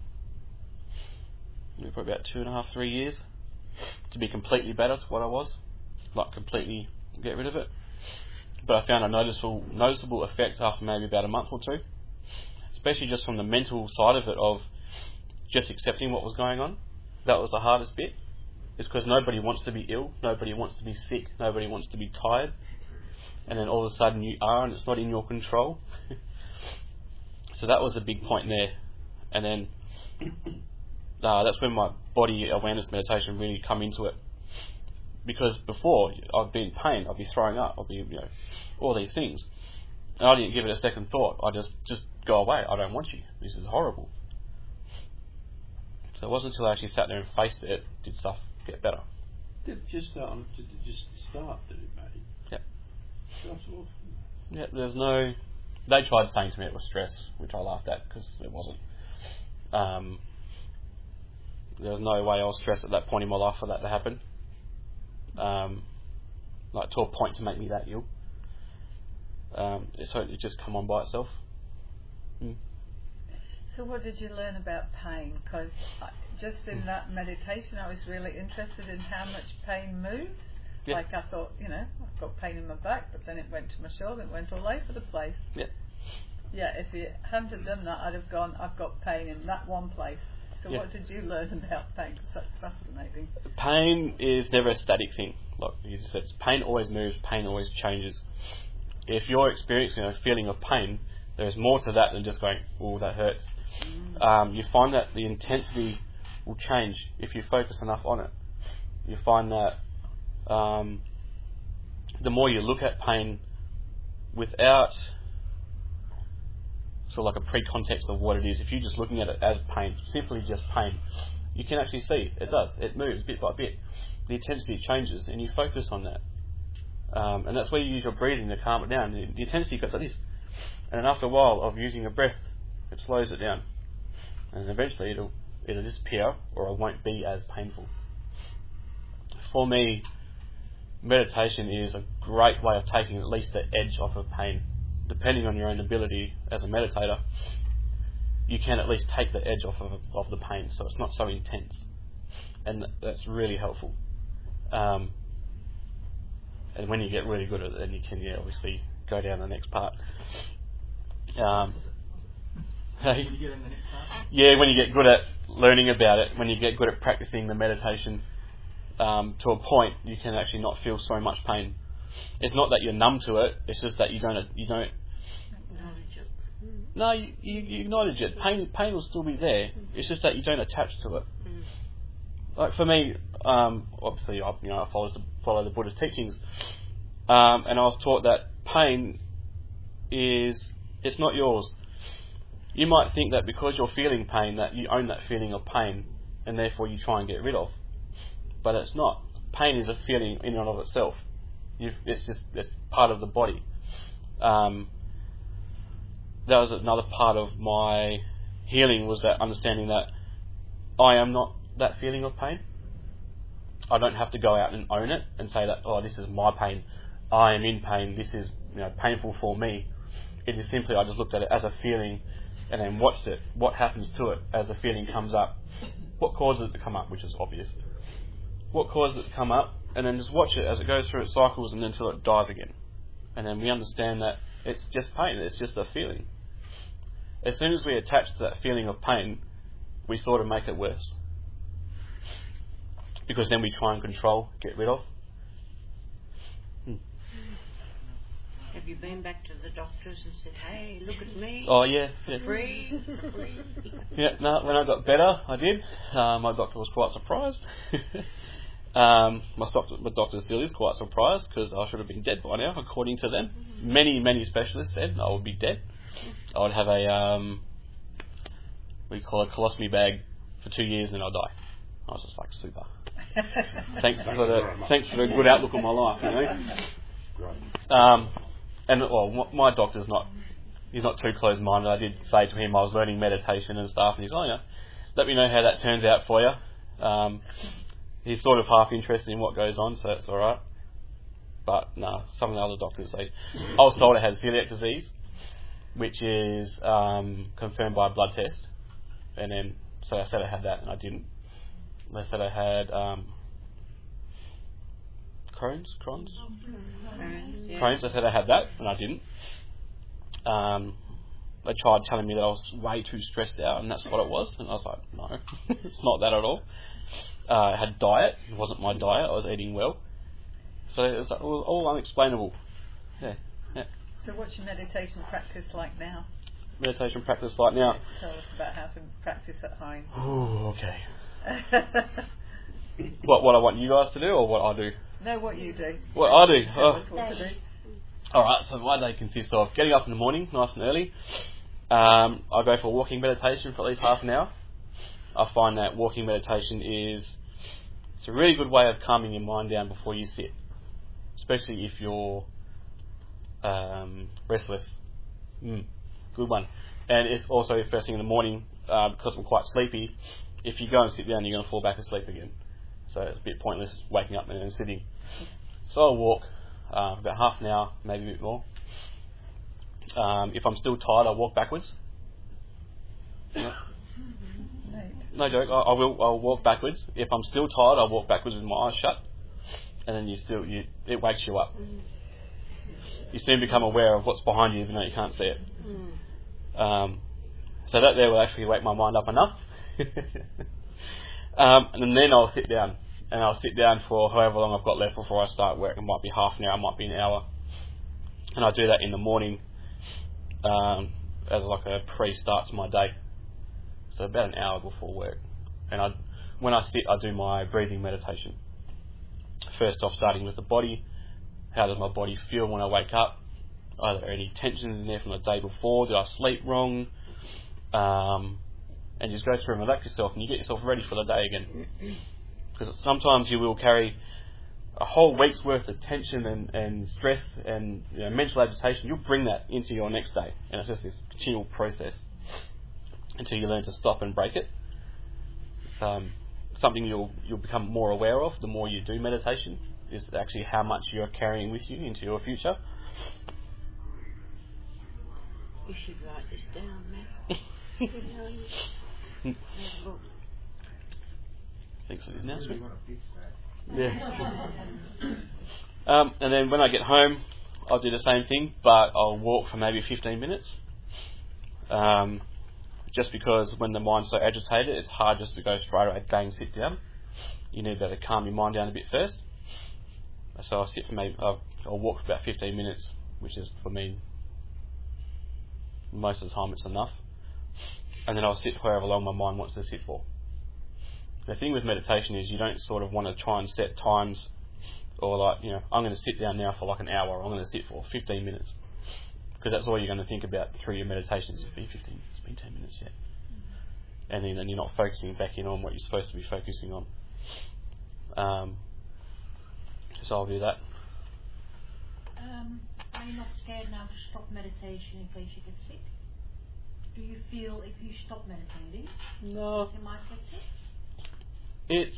probably about two and a half, three years to be completely better to what I was, like completely get rid of it. But I found a noticeable, noticeable effect after maybe about a month or two, especially just from the mental side of it, of just accepting what was going on. That was the hardest bit. It's because nobody wants to be ill, nobody wants to be sick, nobody wants to be tired, and then all of a sudden you are, and it's not in your control. So that was a big point there. And then uh, that's when my body awareness meditation really come into it. Because before, I'd be in pain, I'd be throwing up, I'd be, you know, all these things. And I didn't give it a second thought. I just, just go away. I don't want you. This is horrible. So it wasn't until I actually sat there and faced it, did stuff get better. Did it just start? Did it just start? Did it, mate? Yeah. That's awesome. Yeah. There's no. They tried saying to me it was stress, which I laughed at because it wasn't. Um, there was no way I was stressed at that point in my life for that to happen. Um, like to a point to make me that ill. Um, so it just come on by itself. Mm. So what did you learn about pain? Because just in that meditation I was really interested in how much pain moves. Yeah. Like I thought, you know, I've got pain in my back, but then it went to my shoulder, it went all over the place. Yeah. Yeah, if you hadn't have done that, I'd have gone, I've got pain in that one place. So yeah. What did you learn about pain? Because that's fascinating. Pain is never a static thing. Like you just said, pain always moves, pain always changes. If you're experiencing a feeling of pain, there's more to that than just going, oh, that hurts. Mm. Um, you find that the intensity will change if you focus enough on it. You find that um, the more you look at pain without sort of like a pre-context of what it is, if you're just looking at it as pain, simply just pain, you can actually see it does. It moves bit by bit. The intensity changes and you focus on that. Um, and that's where you use your breathing to calm it down. The, the intensity goes like this. And then after a while of using a breath, it slows it down. And eventually it'll either disappear or it won't be as painful. For me, meditation is a great way of taking at least the edge off of pain. Depending on your own ability as a meditator, you can at least take the edge off of, of the pain so it's not so intense. And that's really helpful. Um, and when you get really good at it, then you can yeah, obviously go down the next part. Um, Hey? Yeah, when you get good at learning about it, when you get good at practicing the meditation um, to a point, you can actually not feel so much pain. It's not that you're numb to it; it's just that you don't you don't. Acknowledge it. No, you, you, you acknowledge it. Pain pain will still be there. It's just that you don't attach to it. Mm. Like for me, um, obviously, I, you know, I follow the, follow the Buddha's teachings, um, and I was taught that pain is it's not yours. You might think that because you're feeling pain, that you own that feeling of pain, and therefore you try and get rid of. But it's not. Pain is a feeling in and of itself. You've, it's just it's part of the body. Um, that was another part of my healing, was that understanding that I am not that feeling of pain. I don't have to go out and own it and say that, oh, this is my pain. I am in pain. This is, you know, painful for me. It is simply, I just looked at it as a feeling and then watched it. What happens to it as the feeling comes up? What causes it to come up, which is obvious. What causes it to come up? And then just watch it as it goes through its cycles and until it dies again. And then we understand that it's just pain. It's just a feeling. As soon as we attach to that feeling of pain, we sort of make it worse. Because then we try and control, get rid of. Hmm. Have you been back to the doctors and said, hey, look at me? Oh, yeah. yeah. Free, free. Yeah, no, when I got better, I did. Uh, my doctor was quite surprised. um, my, doctor, my doctor still is quite surprised because I should have been dead by now, according to them. Mm-hmm. Many, many specialists said I would be dead. I would have a, um, what do you call it, a colostomy bag for two years and then I'll die. I was just like, super. thanks for the thanks for the good outlook on my life, you know. Um, and well, my doctor's not he's not too close-minded. I did say to him I was learning meditation and stuff, and he's like, oh, yeah, let me know how that turns out for you. Um, he's sort of half interested in what goes on, so that's all right. But no, some of the other doctors, they I was told I had celiac disease, which is um, confirmed by a blood test, and then so I said I had that, and I didn't. They said I had um, Crohn's, Crohn's, Crohn's, yeah. Crohn's. I said I had that, and I didn't. Um, they tried telling me that I was way too stressed out, and that's what it was. And I was like, no, it's not that at all. Uh, I had diet. It wasn't my diet. I was eating well. So it was all, all unexplainable. Yeah, yeah. So what's your meditation practice like now? Meditation practice like now. Tell us about how to practice at home. Oh, okay. what what I want you guys to do, or what I do? No, what you do. What I do? Tell Oh. us what to do. Alright, so my day consists of getting up in the morning, nice and early. Um, I go for walking meditation for at least half an hour. I find that walking meditation is it's a really good way of calming your mind down before you sit, especially if you're um, restless. Mm, good one. And it's also first thing in the morning, uh, because I'm quite sleepy. If you go and sit down, you're going to fall back asleep again. So it's a bit pointless waking up and then sitting. So I'll walk uh, about half an hour, maybe a bit more. Um, if I'm still tired, I'll walk backwards. No, no joke. I, I will. I'll walk backwards. If I'm still tired, I'll walk backwards with my eyes shut, and then you still you it wakes you up. You soon become aware of what's behind you, even though you can't see it. Um, so that there will actually wake my mind up enough. um, and then I'll sit down, and I'll sit down for however long I've got left before I start work. It might be half an hour, it might be an hour, and I do that in the morning um, as like a pre-start to my day. So about an hour before work, and I, when I sit, I do my breathing meditation. First off, starting with the body. How does my body feel when I wake up? Are there any tensions in there from the day before? Did I sleep wrong? Um, and just go through and relax yourself, and you get yourself ready for the day again. Because sometimes you will carry a whole week's worth of tension and, and stress and, you know, mental agitation. You'll bring that into your next day, and it's just this continual process until you learn to stop and break it. It's um, something you'll you'll become more aware of the more you do meditation, is actually how much you're carrying with you into your future. You should write this down, Matt. Thanks for the announcement. Yeah. um, and then when I get home, I'll do the same thing, but I'll walk for maybe fifteen minutes. Um, just because when the mind's so agitated, it's hard just to go straight away, bang, sit down. You need to calm your mind down a bit first. So I'll sit for maybe, I'll, I'll walk for about fifteen minutes, which is, for me, most of the time it's enough. And then I'll sit however long my mind wants to sit for. The thing with meditation is you don't sort of want to try and set times or like, you know, I'm going to sit down now for like an hour, or I'm going to sit for fifteen minutes. Because that's all you're going to think about through your meditation. It's been fifteen, it's been ten minutes yet. And then and you're not focusing back in on what you're supposed to be focusing on. Um, so I'll do that. Um, are you not scared now to stop meditation in case you get sick? Do you feel if you stop meditating, No. you might get sick? It's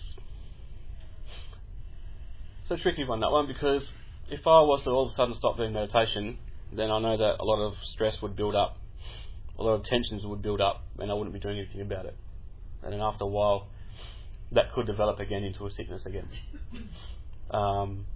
it's a tricky one, that one, because if I was to all of a sudden stop doing meditation, then I know that a lot of stress would build up, a lot of tensions would build up, and I wouldn't be doing anything about it. And then after a while, that could develop again into a sickness again. Um,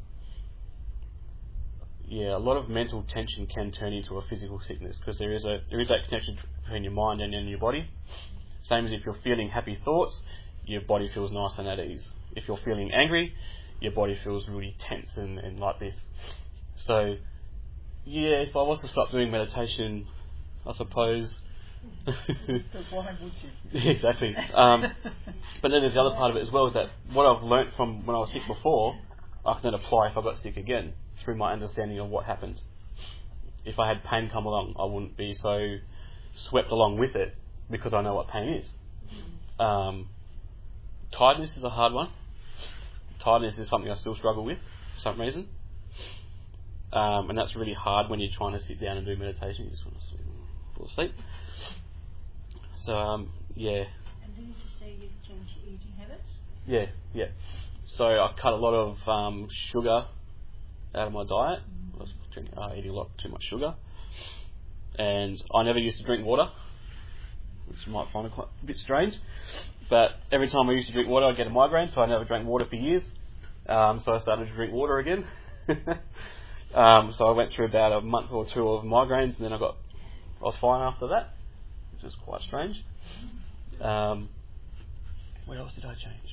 yeah, a lot of mental tension can turn into a physical sickness, because there is a there is that connection between your mind and, and your body. Same as if you're feeling happy thoughts, your body feels nice and at ease. If you're feeling angry, your body feels really tense and, and like this. So, yeah, if I was to stop doing meditation, I suppose. Because why would you? Exactly. Um, but then there's the other part of it as well, is that what I've learnt from when I was sick before, I can then apply if I got sick again through my understanding of what happened. If I had pain come along, I wouldn't be so swept along with it because I know what pain is. Um, tiredness is a hard one. Tiredness is something I still struggle with for some reason. Um, and that's really hard when you're trying to sit down and do meditation. You just want to fall asleep. So, um, yeah. And didn't you say you changed your eating habits? Yeah, yeah. So I cut a lot of um, sugar out of my diet. I was drinking, uh, eating a lot too much sugar. And I never used to drink water, which you might find quite a bit strange. But every time I used to drink water, I'd get a migraine, so I never drank water for years. Um, so I started to drink water again. um, so I went through about a month or two of migraines, and then I got, I was fine after that, which is quite strange. Um, what else did I change?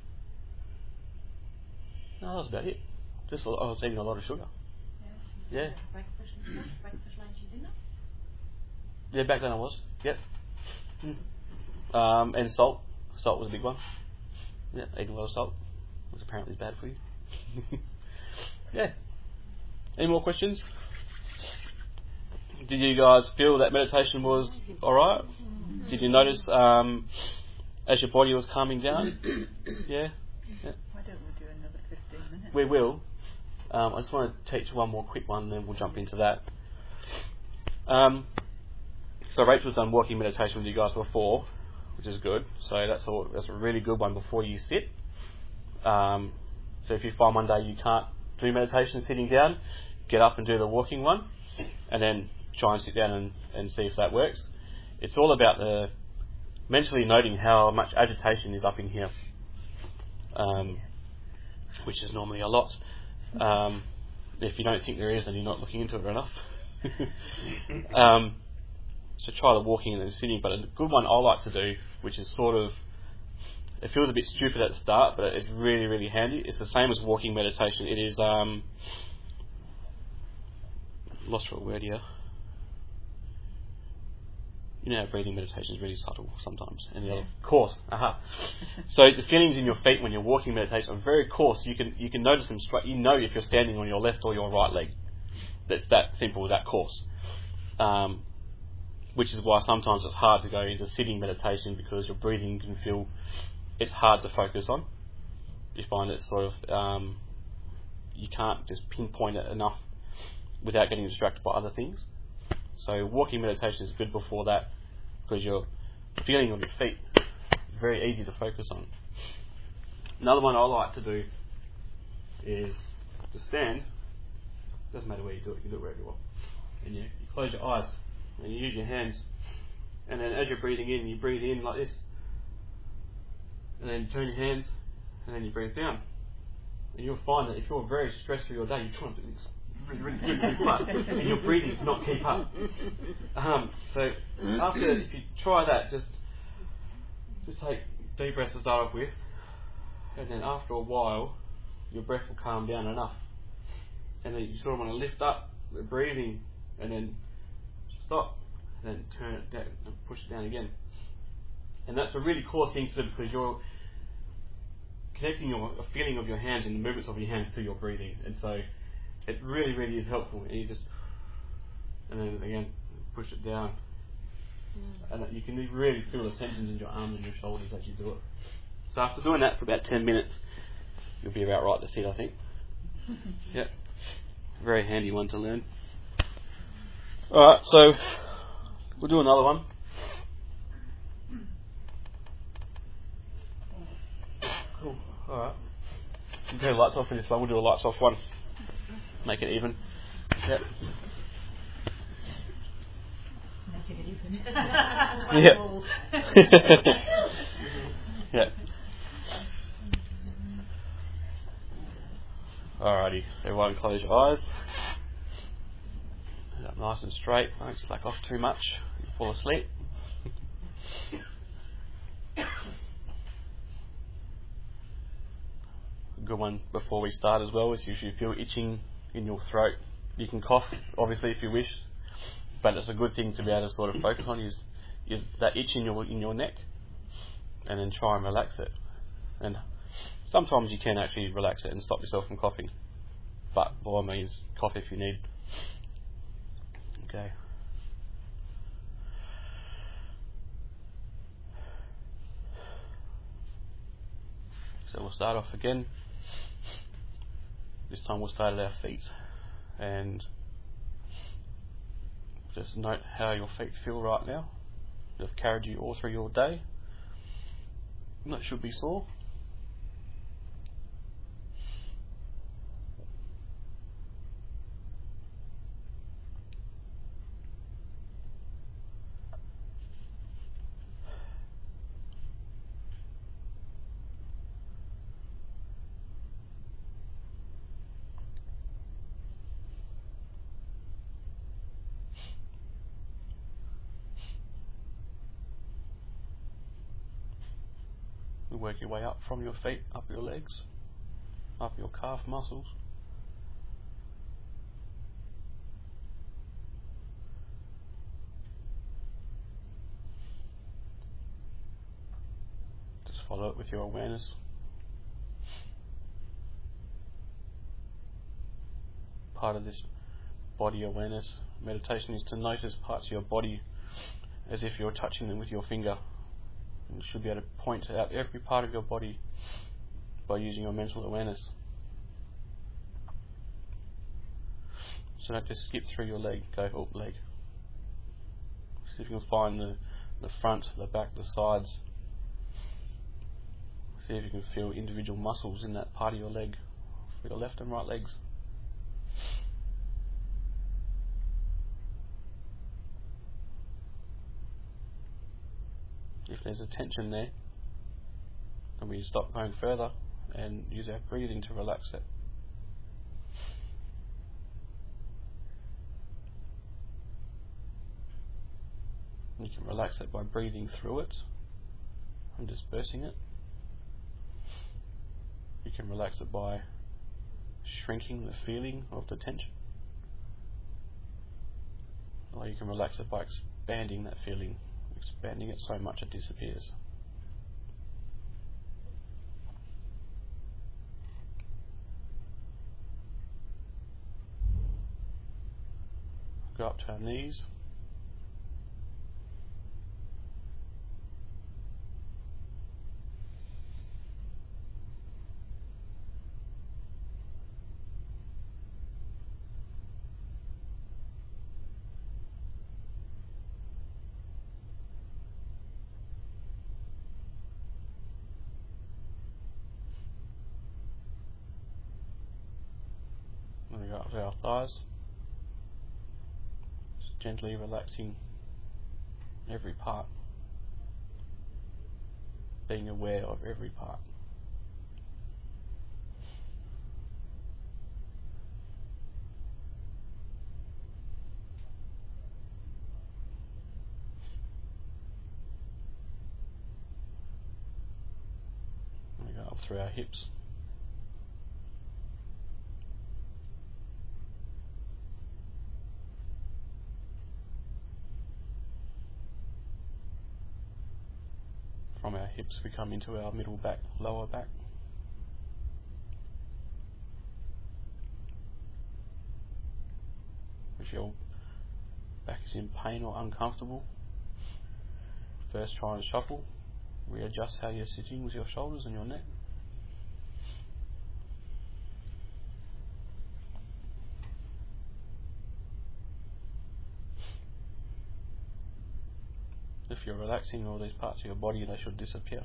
No, that was about it. Just I was eating a lot of sugar. Yeah. Yeah. Breakfast and stuff, breakfast, lunch and dinner? Yeah, back then I was. Yep. Mm. Um, and salt. Salt was a big one. Yeah, eating a lot of salt was apparently bad for you. Yeah. Any more questions? Did you guys feel that meditation was alright? Did you notice um, as your body was calming down? Yeah? Yeah. Why don't we do another fifteen minutes? We will. Um, I just want to teach one more quick one, and then we'll jump into that. Um, so Rachel's done walking meditation with you guys before, which is good. So that's a, that's a really good one before you sit. Um, so if you find one day you can't do meditation sitting down, get up and do the walking one, and then try and sit down and, and see if that works. It's all about the mentally noting how much agitation is up in here, um, which is normally a lot. Um, if you don't think there is, then you're not looking into it enough. um, so try the walking and then sitting. But a good one I like to do, which is sort of, it feels a bit stupid at the start, but it's really, really handy. It's the same as walking meditation. It is, um, lost for a word here. You know how breathing meditation is really subtle sometimes. And the other, coarse. Aha. So the feelings in your feet when you're walking meditation are very coarse. You can you can notice them straight. You know if you're standing on your left or your right leg. That's that simple, that coarse. Um, which is why sometimes it's hard to go into sitting meditation, because your breathing can feel, it's hard to focus on. You find it sort of, um, you can't just pinpoint it enough without getting distracted by other things. So walking meditation is good before that, because you're feeling on your feet. It's very easy to focus on. Another one I like to do is to stand. Doesn't matter where you do it, you can do it wherever you want. And you, you close your eyes and you use your hands. And then as you're breathing in, you breathe in like this. And then you turn your hands and then you breathe down. And you'll find that if you're very stressed through your day, you're trying to do this really, really, really, really fast, and your breathing cannot keep up. Um, so after, if you try that, just just take deep breaths to start off with, and then after a while, your breath will calm down enough, and then you sort of want to lift up the breathing, and then stop, and then turn it down and push it down again. And that's a really core thing to do, because you're connecting your a feeling of your hands and the movements of your hands to your breathing, and so it really, really is helpful. And you just, and then again, push it down, mm. and you can really feel the tensions in your arms and your shoulders as you do it. So after doing that for about ten minutes, you'll be about right to sit, I think. Yep, very handy one to learn. All right, so we'll do another one. Cool. All right. We'll turn the lights off in this one. We'll do the lights off one. Make it even. Yep. Make it even. Yep. Yep. Alrighty. Everyone, close your eyes. Sit up nice and straight. Don't slack off too much. You fall asleep. A good one before we start as well is if you feel itching in your throat, you can cough, obviously, if you wish, but it's a good thing to be able to sort of focus on is is that itch in your in your neck, and then try and relax it. And sometimes you can actually relax it and stop yourself from coughing, but by all means, cough if you need. Okay. So we'll start off again. This time we'll start at our feet, and just note how your feet feel right now. They've carried you all through your day. That should be sore. Work your way up from your feet, up your legs, up your calf muscles. Just follow it with your awareness. Part of this body awareness meditation is to notice parts of your body as if you're touching them with your finger. You should be able to point out every part of your body by using your mental awareness. So don't just skip through your leg, go, oh, leg. See if you can find the, the front, the back, the sides. See if you can feel individual muscles in that part of your leg, for your left and right legs. If there's a tension there, then we stop going further and use our breathing to relax it. You can relax it by breathing through it and dispersing it. You can relax it by shrinking the feeling of the tension. Or you can relax it by expanding that feeling. Expanding it so much it disappears. Go up to our knees. We go up to our thighs, just gently relaxing every part, being aware of every part. through our hips. From our hips we come into our middle back, lower back. If your back is in pain or uncomfortable, first try and shuffle. Readjust how you're sitting with your shoulders and your neck. If you're relaxing all these parts of your body, they should disappear.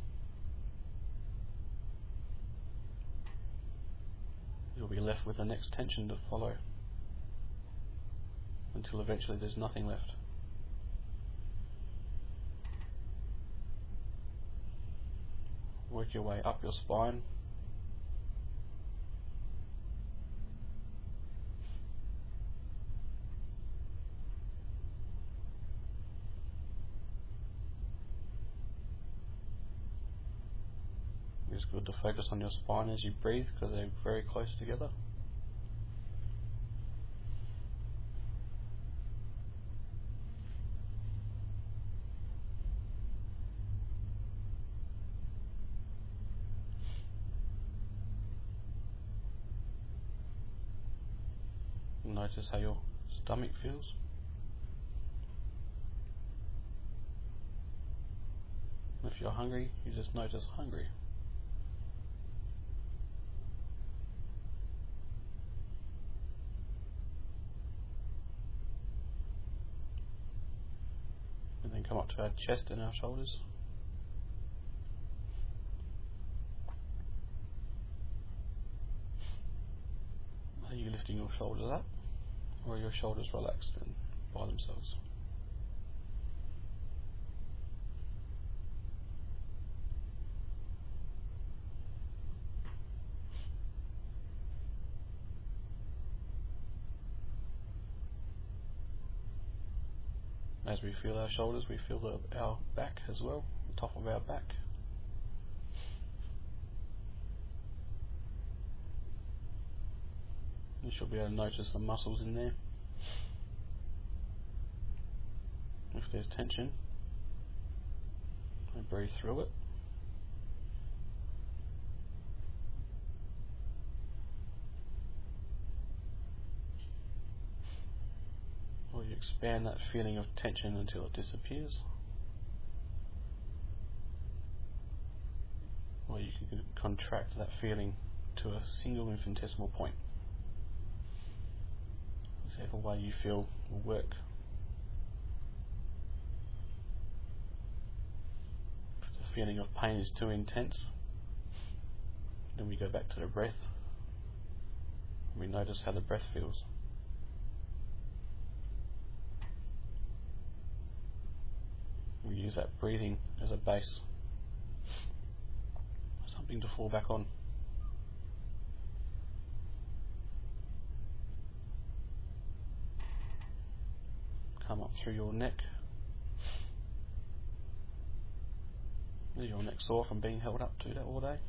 You'll be left with the next tension to follow, until eventually there's nothing left. Work your way up your spine. It's good to focus on your spine as you breathe because they're very close together. Notice how your stomach feels. If you're hungry, you just notice hungry. And then come up to our chest and our shoulders. Are you lifting your shoulders up, or are your shoulders relaxed and by themselves? As we feel our shoulders, we feel the, our back as well, the top of our back. You should be able to notice the muscles in there. If there's tension, and breathe through it. Or you expand that feeling of tension until it disappears. Or you can contract that feeling to a single infinitesimal point. Whichever way you feel will work. If the feeling of pain is too intense, then we go back to the breath. We notice how the breath feels. We use that breathing as a base, something to fall back on. Come up through your neck. Is your neck sore from being held up to that all day?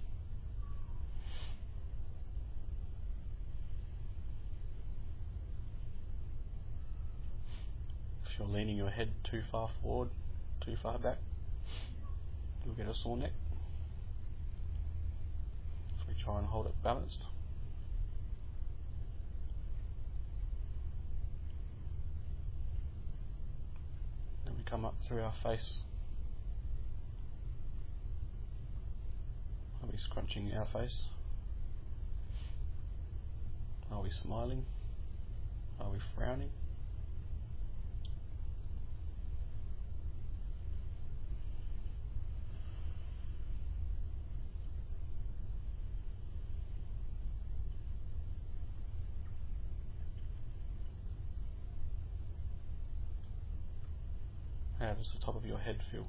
If you're leaning your head too far forward, too far back, you'll get a sore neck. So we try and hold it balanced. Then we come up through our face. Are we scrunching our face? Are we smiling? Are we frowning? How does the top of your head feel?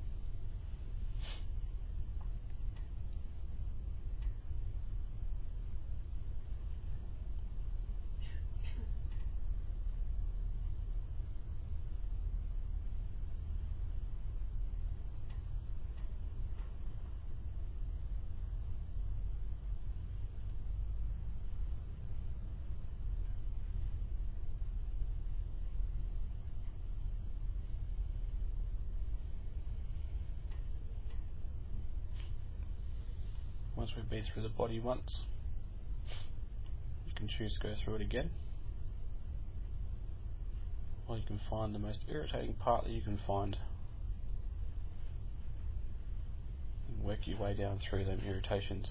Once we've been through the body once, you can choose to go through it again, or you can find the most irritating part that you can find and work your way down through them irritations.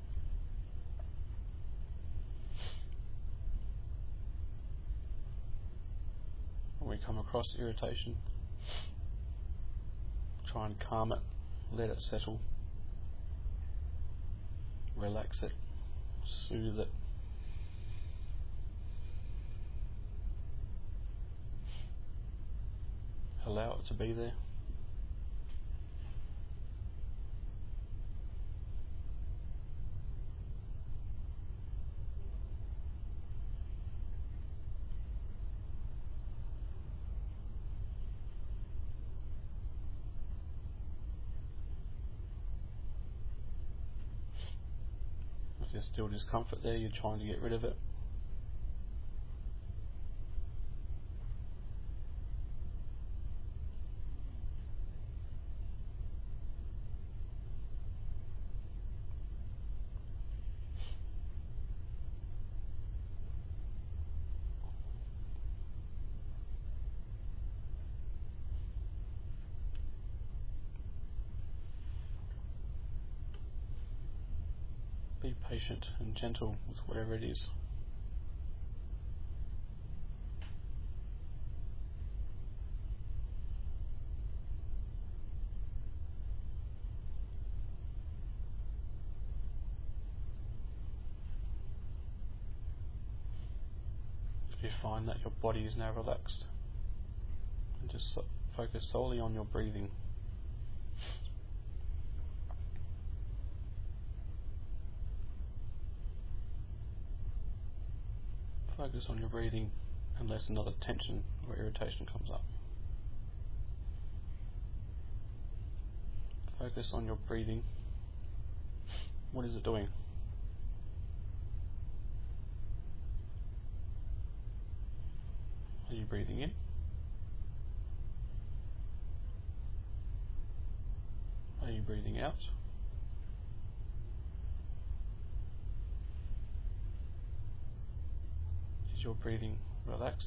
When we come across irritation, try and calm it, let it settle, relax it, soothe it. Allow it to be there. If there's still discomfort there, you're trying to get rid of it. Be patient and gentle with whatever it is. If you find that your body is now relaxed, and just so- focus solely on your breathing. Focus on your breathing unless another tension or irritation comes up. Focus on your breathing. What is it doing? Are you breathing in? Are you breathing out? Is your breathing relaxed?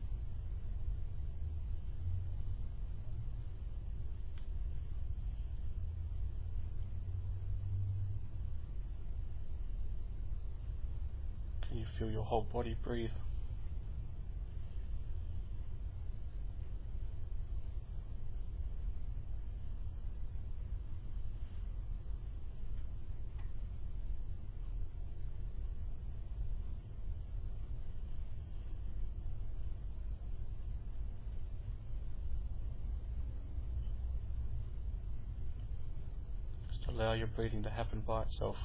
Can you feel your whole body breathe? Allow your breathing to happen by itself.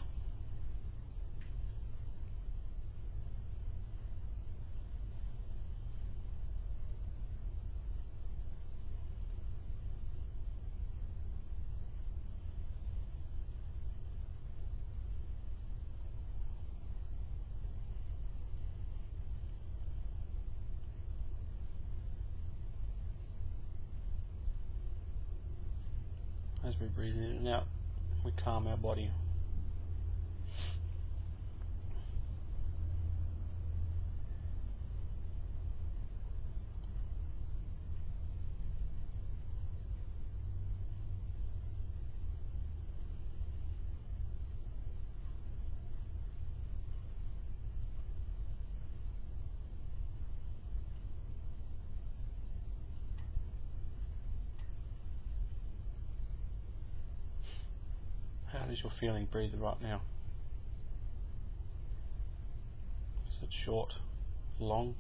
As we breathe in and out, we calm our body. How does your feeling breathe right now? Is it short, long?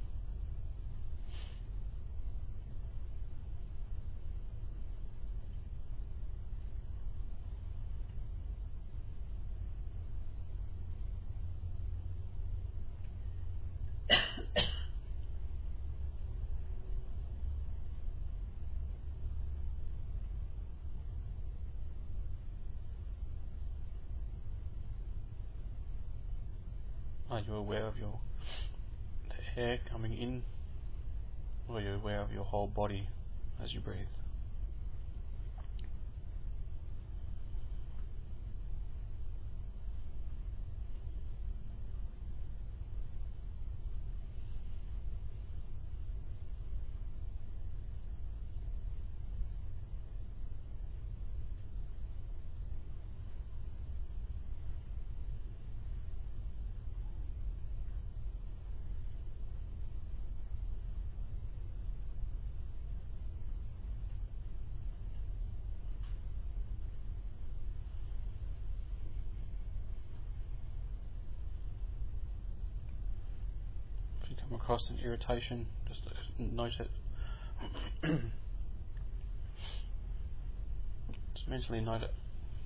Are you aware of your the air coming in, or are you aware of your whole body as you breathe? come across an irritation, just note it. Just mentally note it.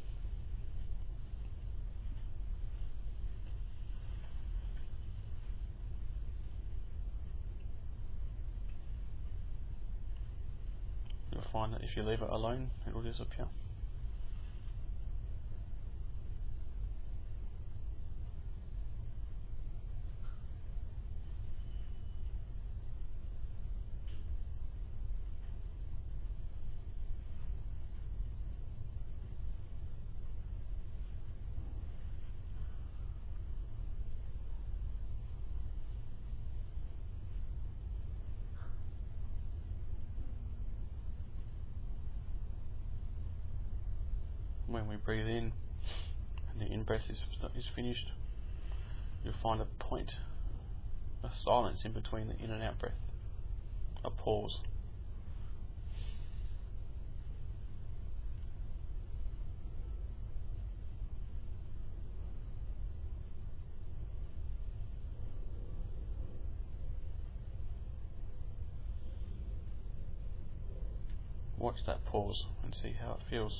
You'll find that if you leave it alone, it will disappear. When we breathe in and the in-breath is, is finished, you'll find a point, a silence in between the in and out breath, a pause. Watch that pause and see how it feels.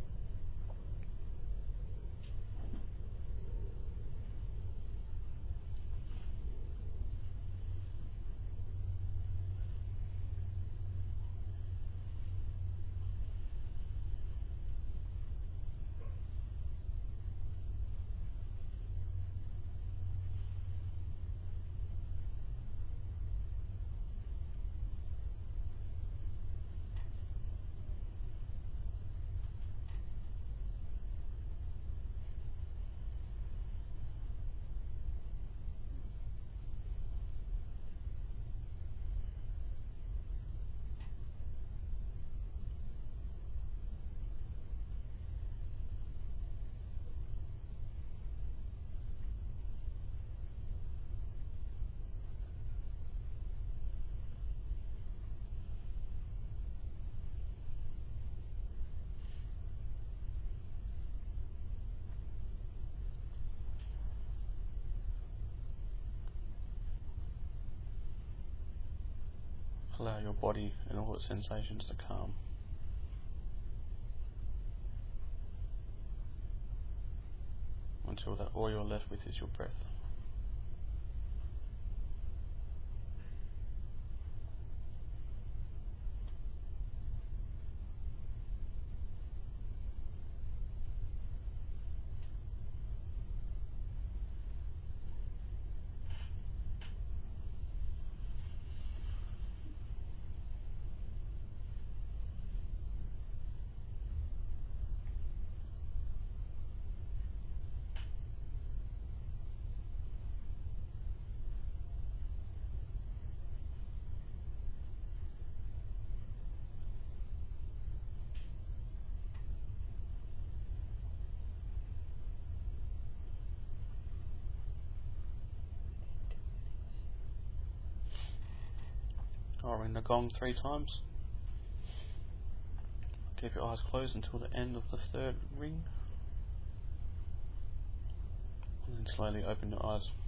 Allow your body and all its sensations to calm. Until that all you're left with is your breath. I'll ring the gong three times. Keep your eyes closed until the end of the third ring. And then slowly open your eyes.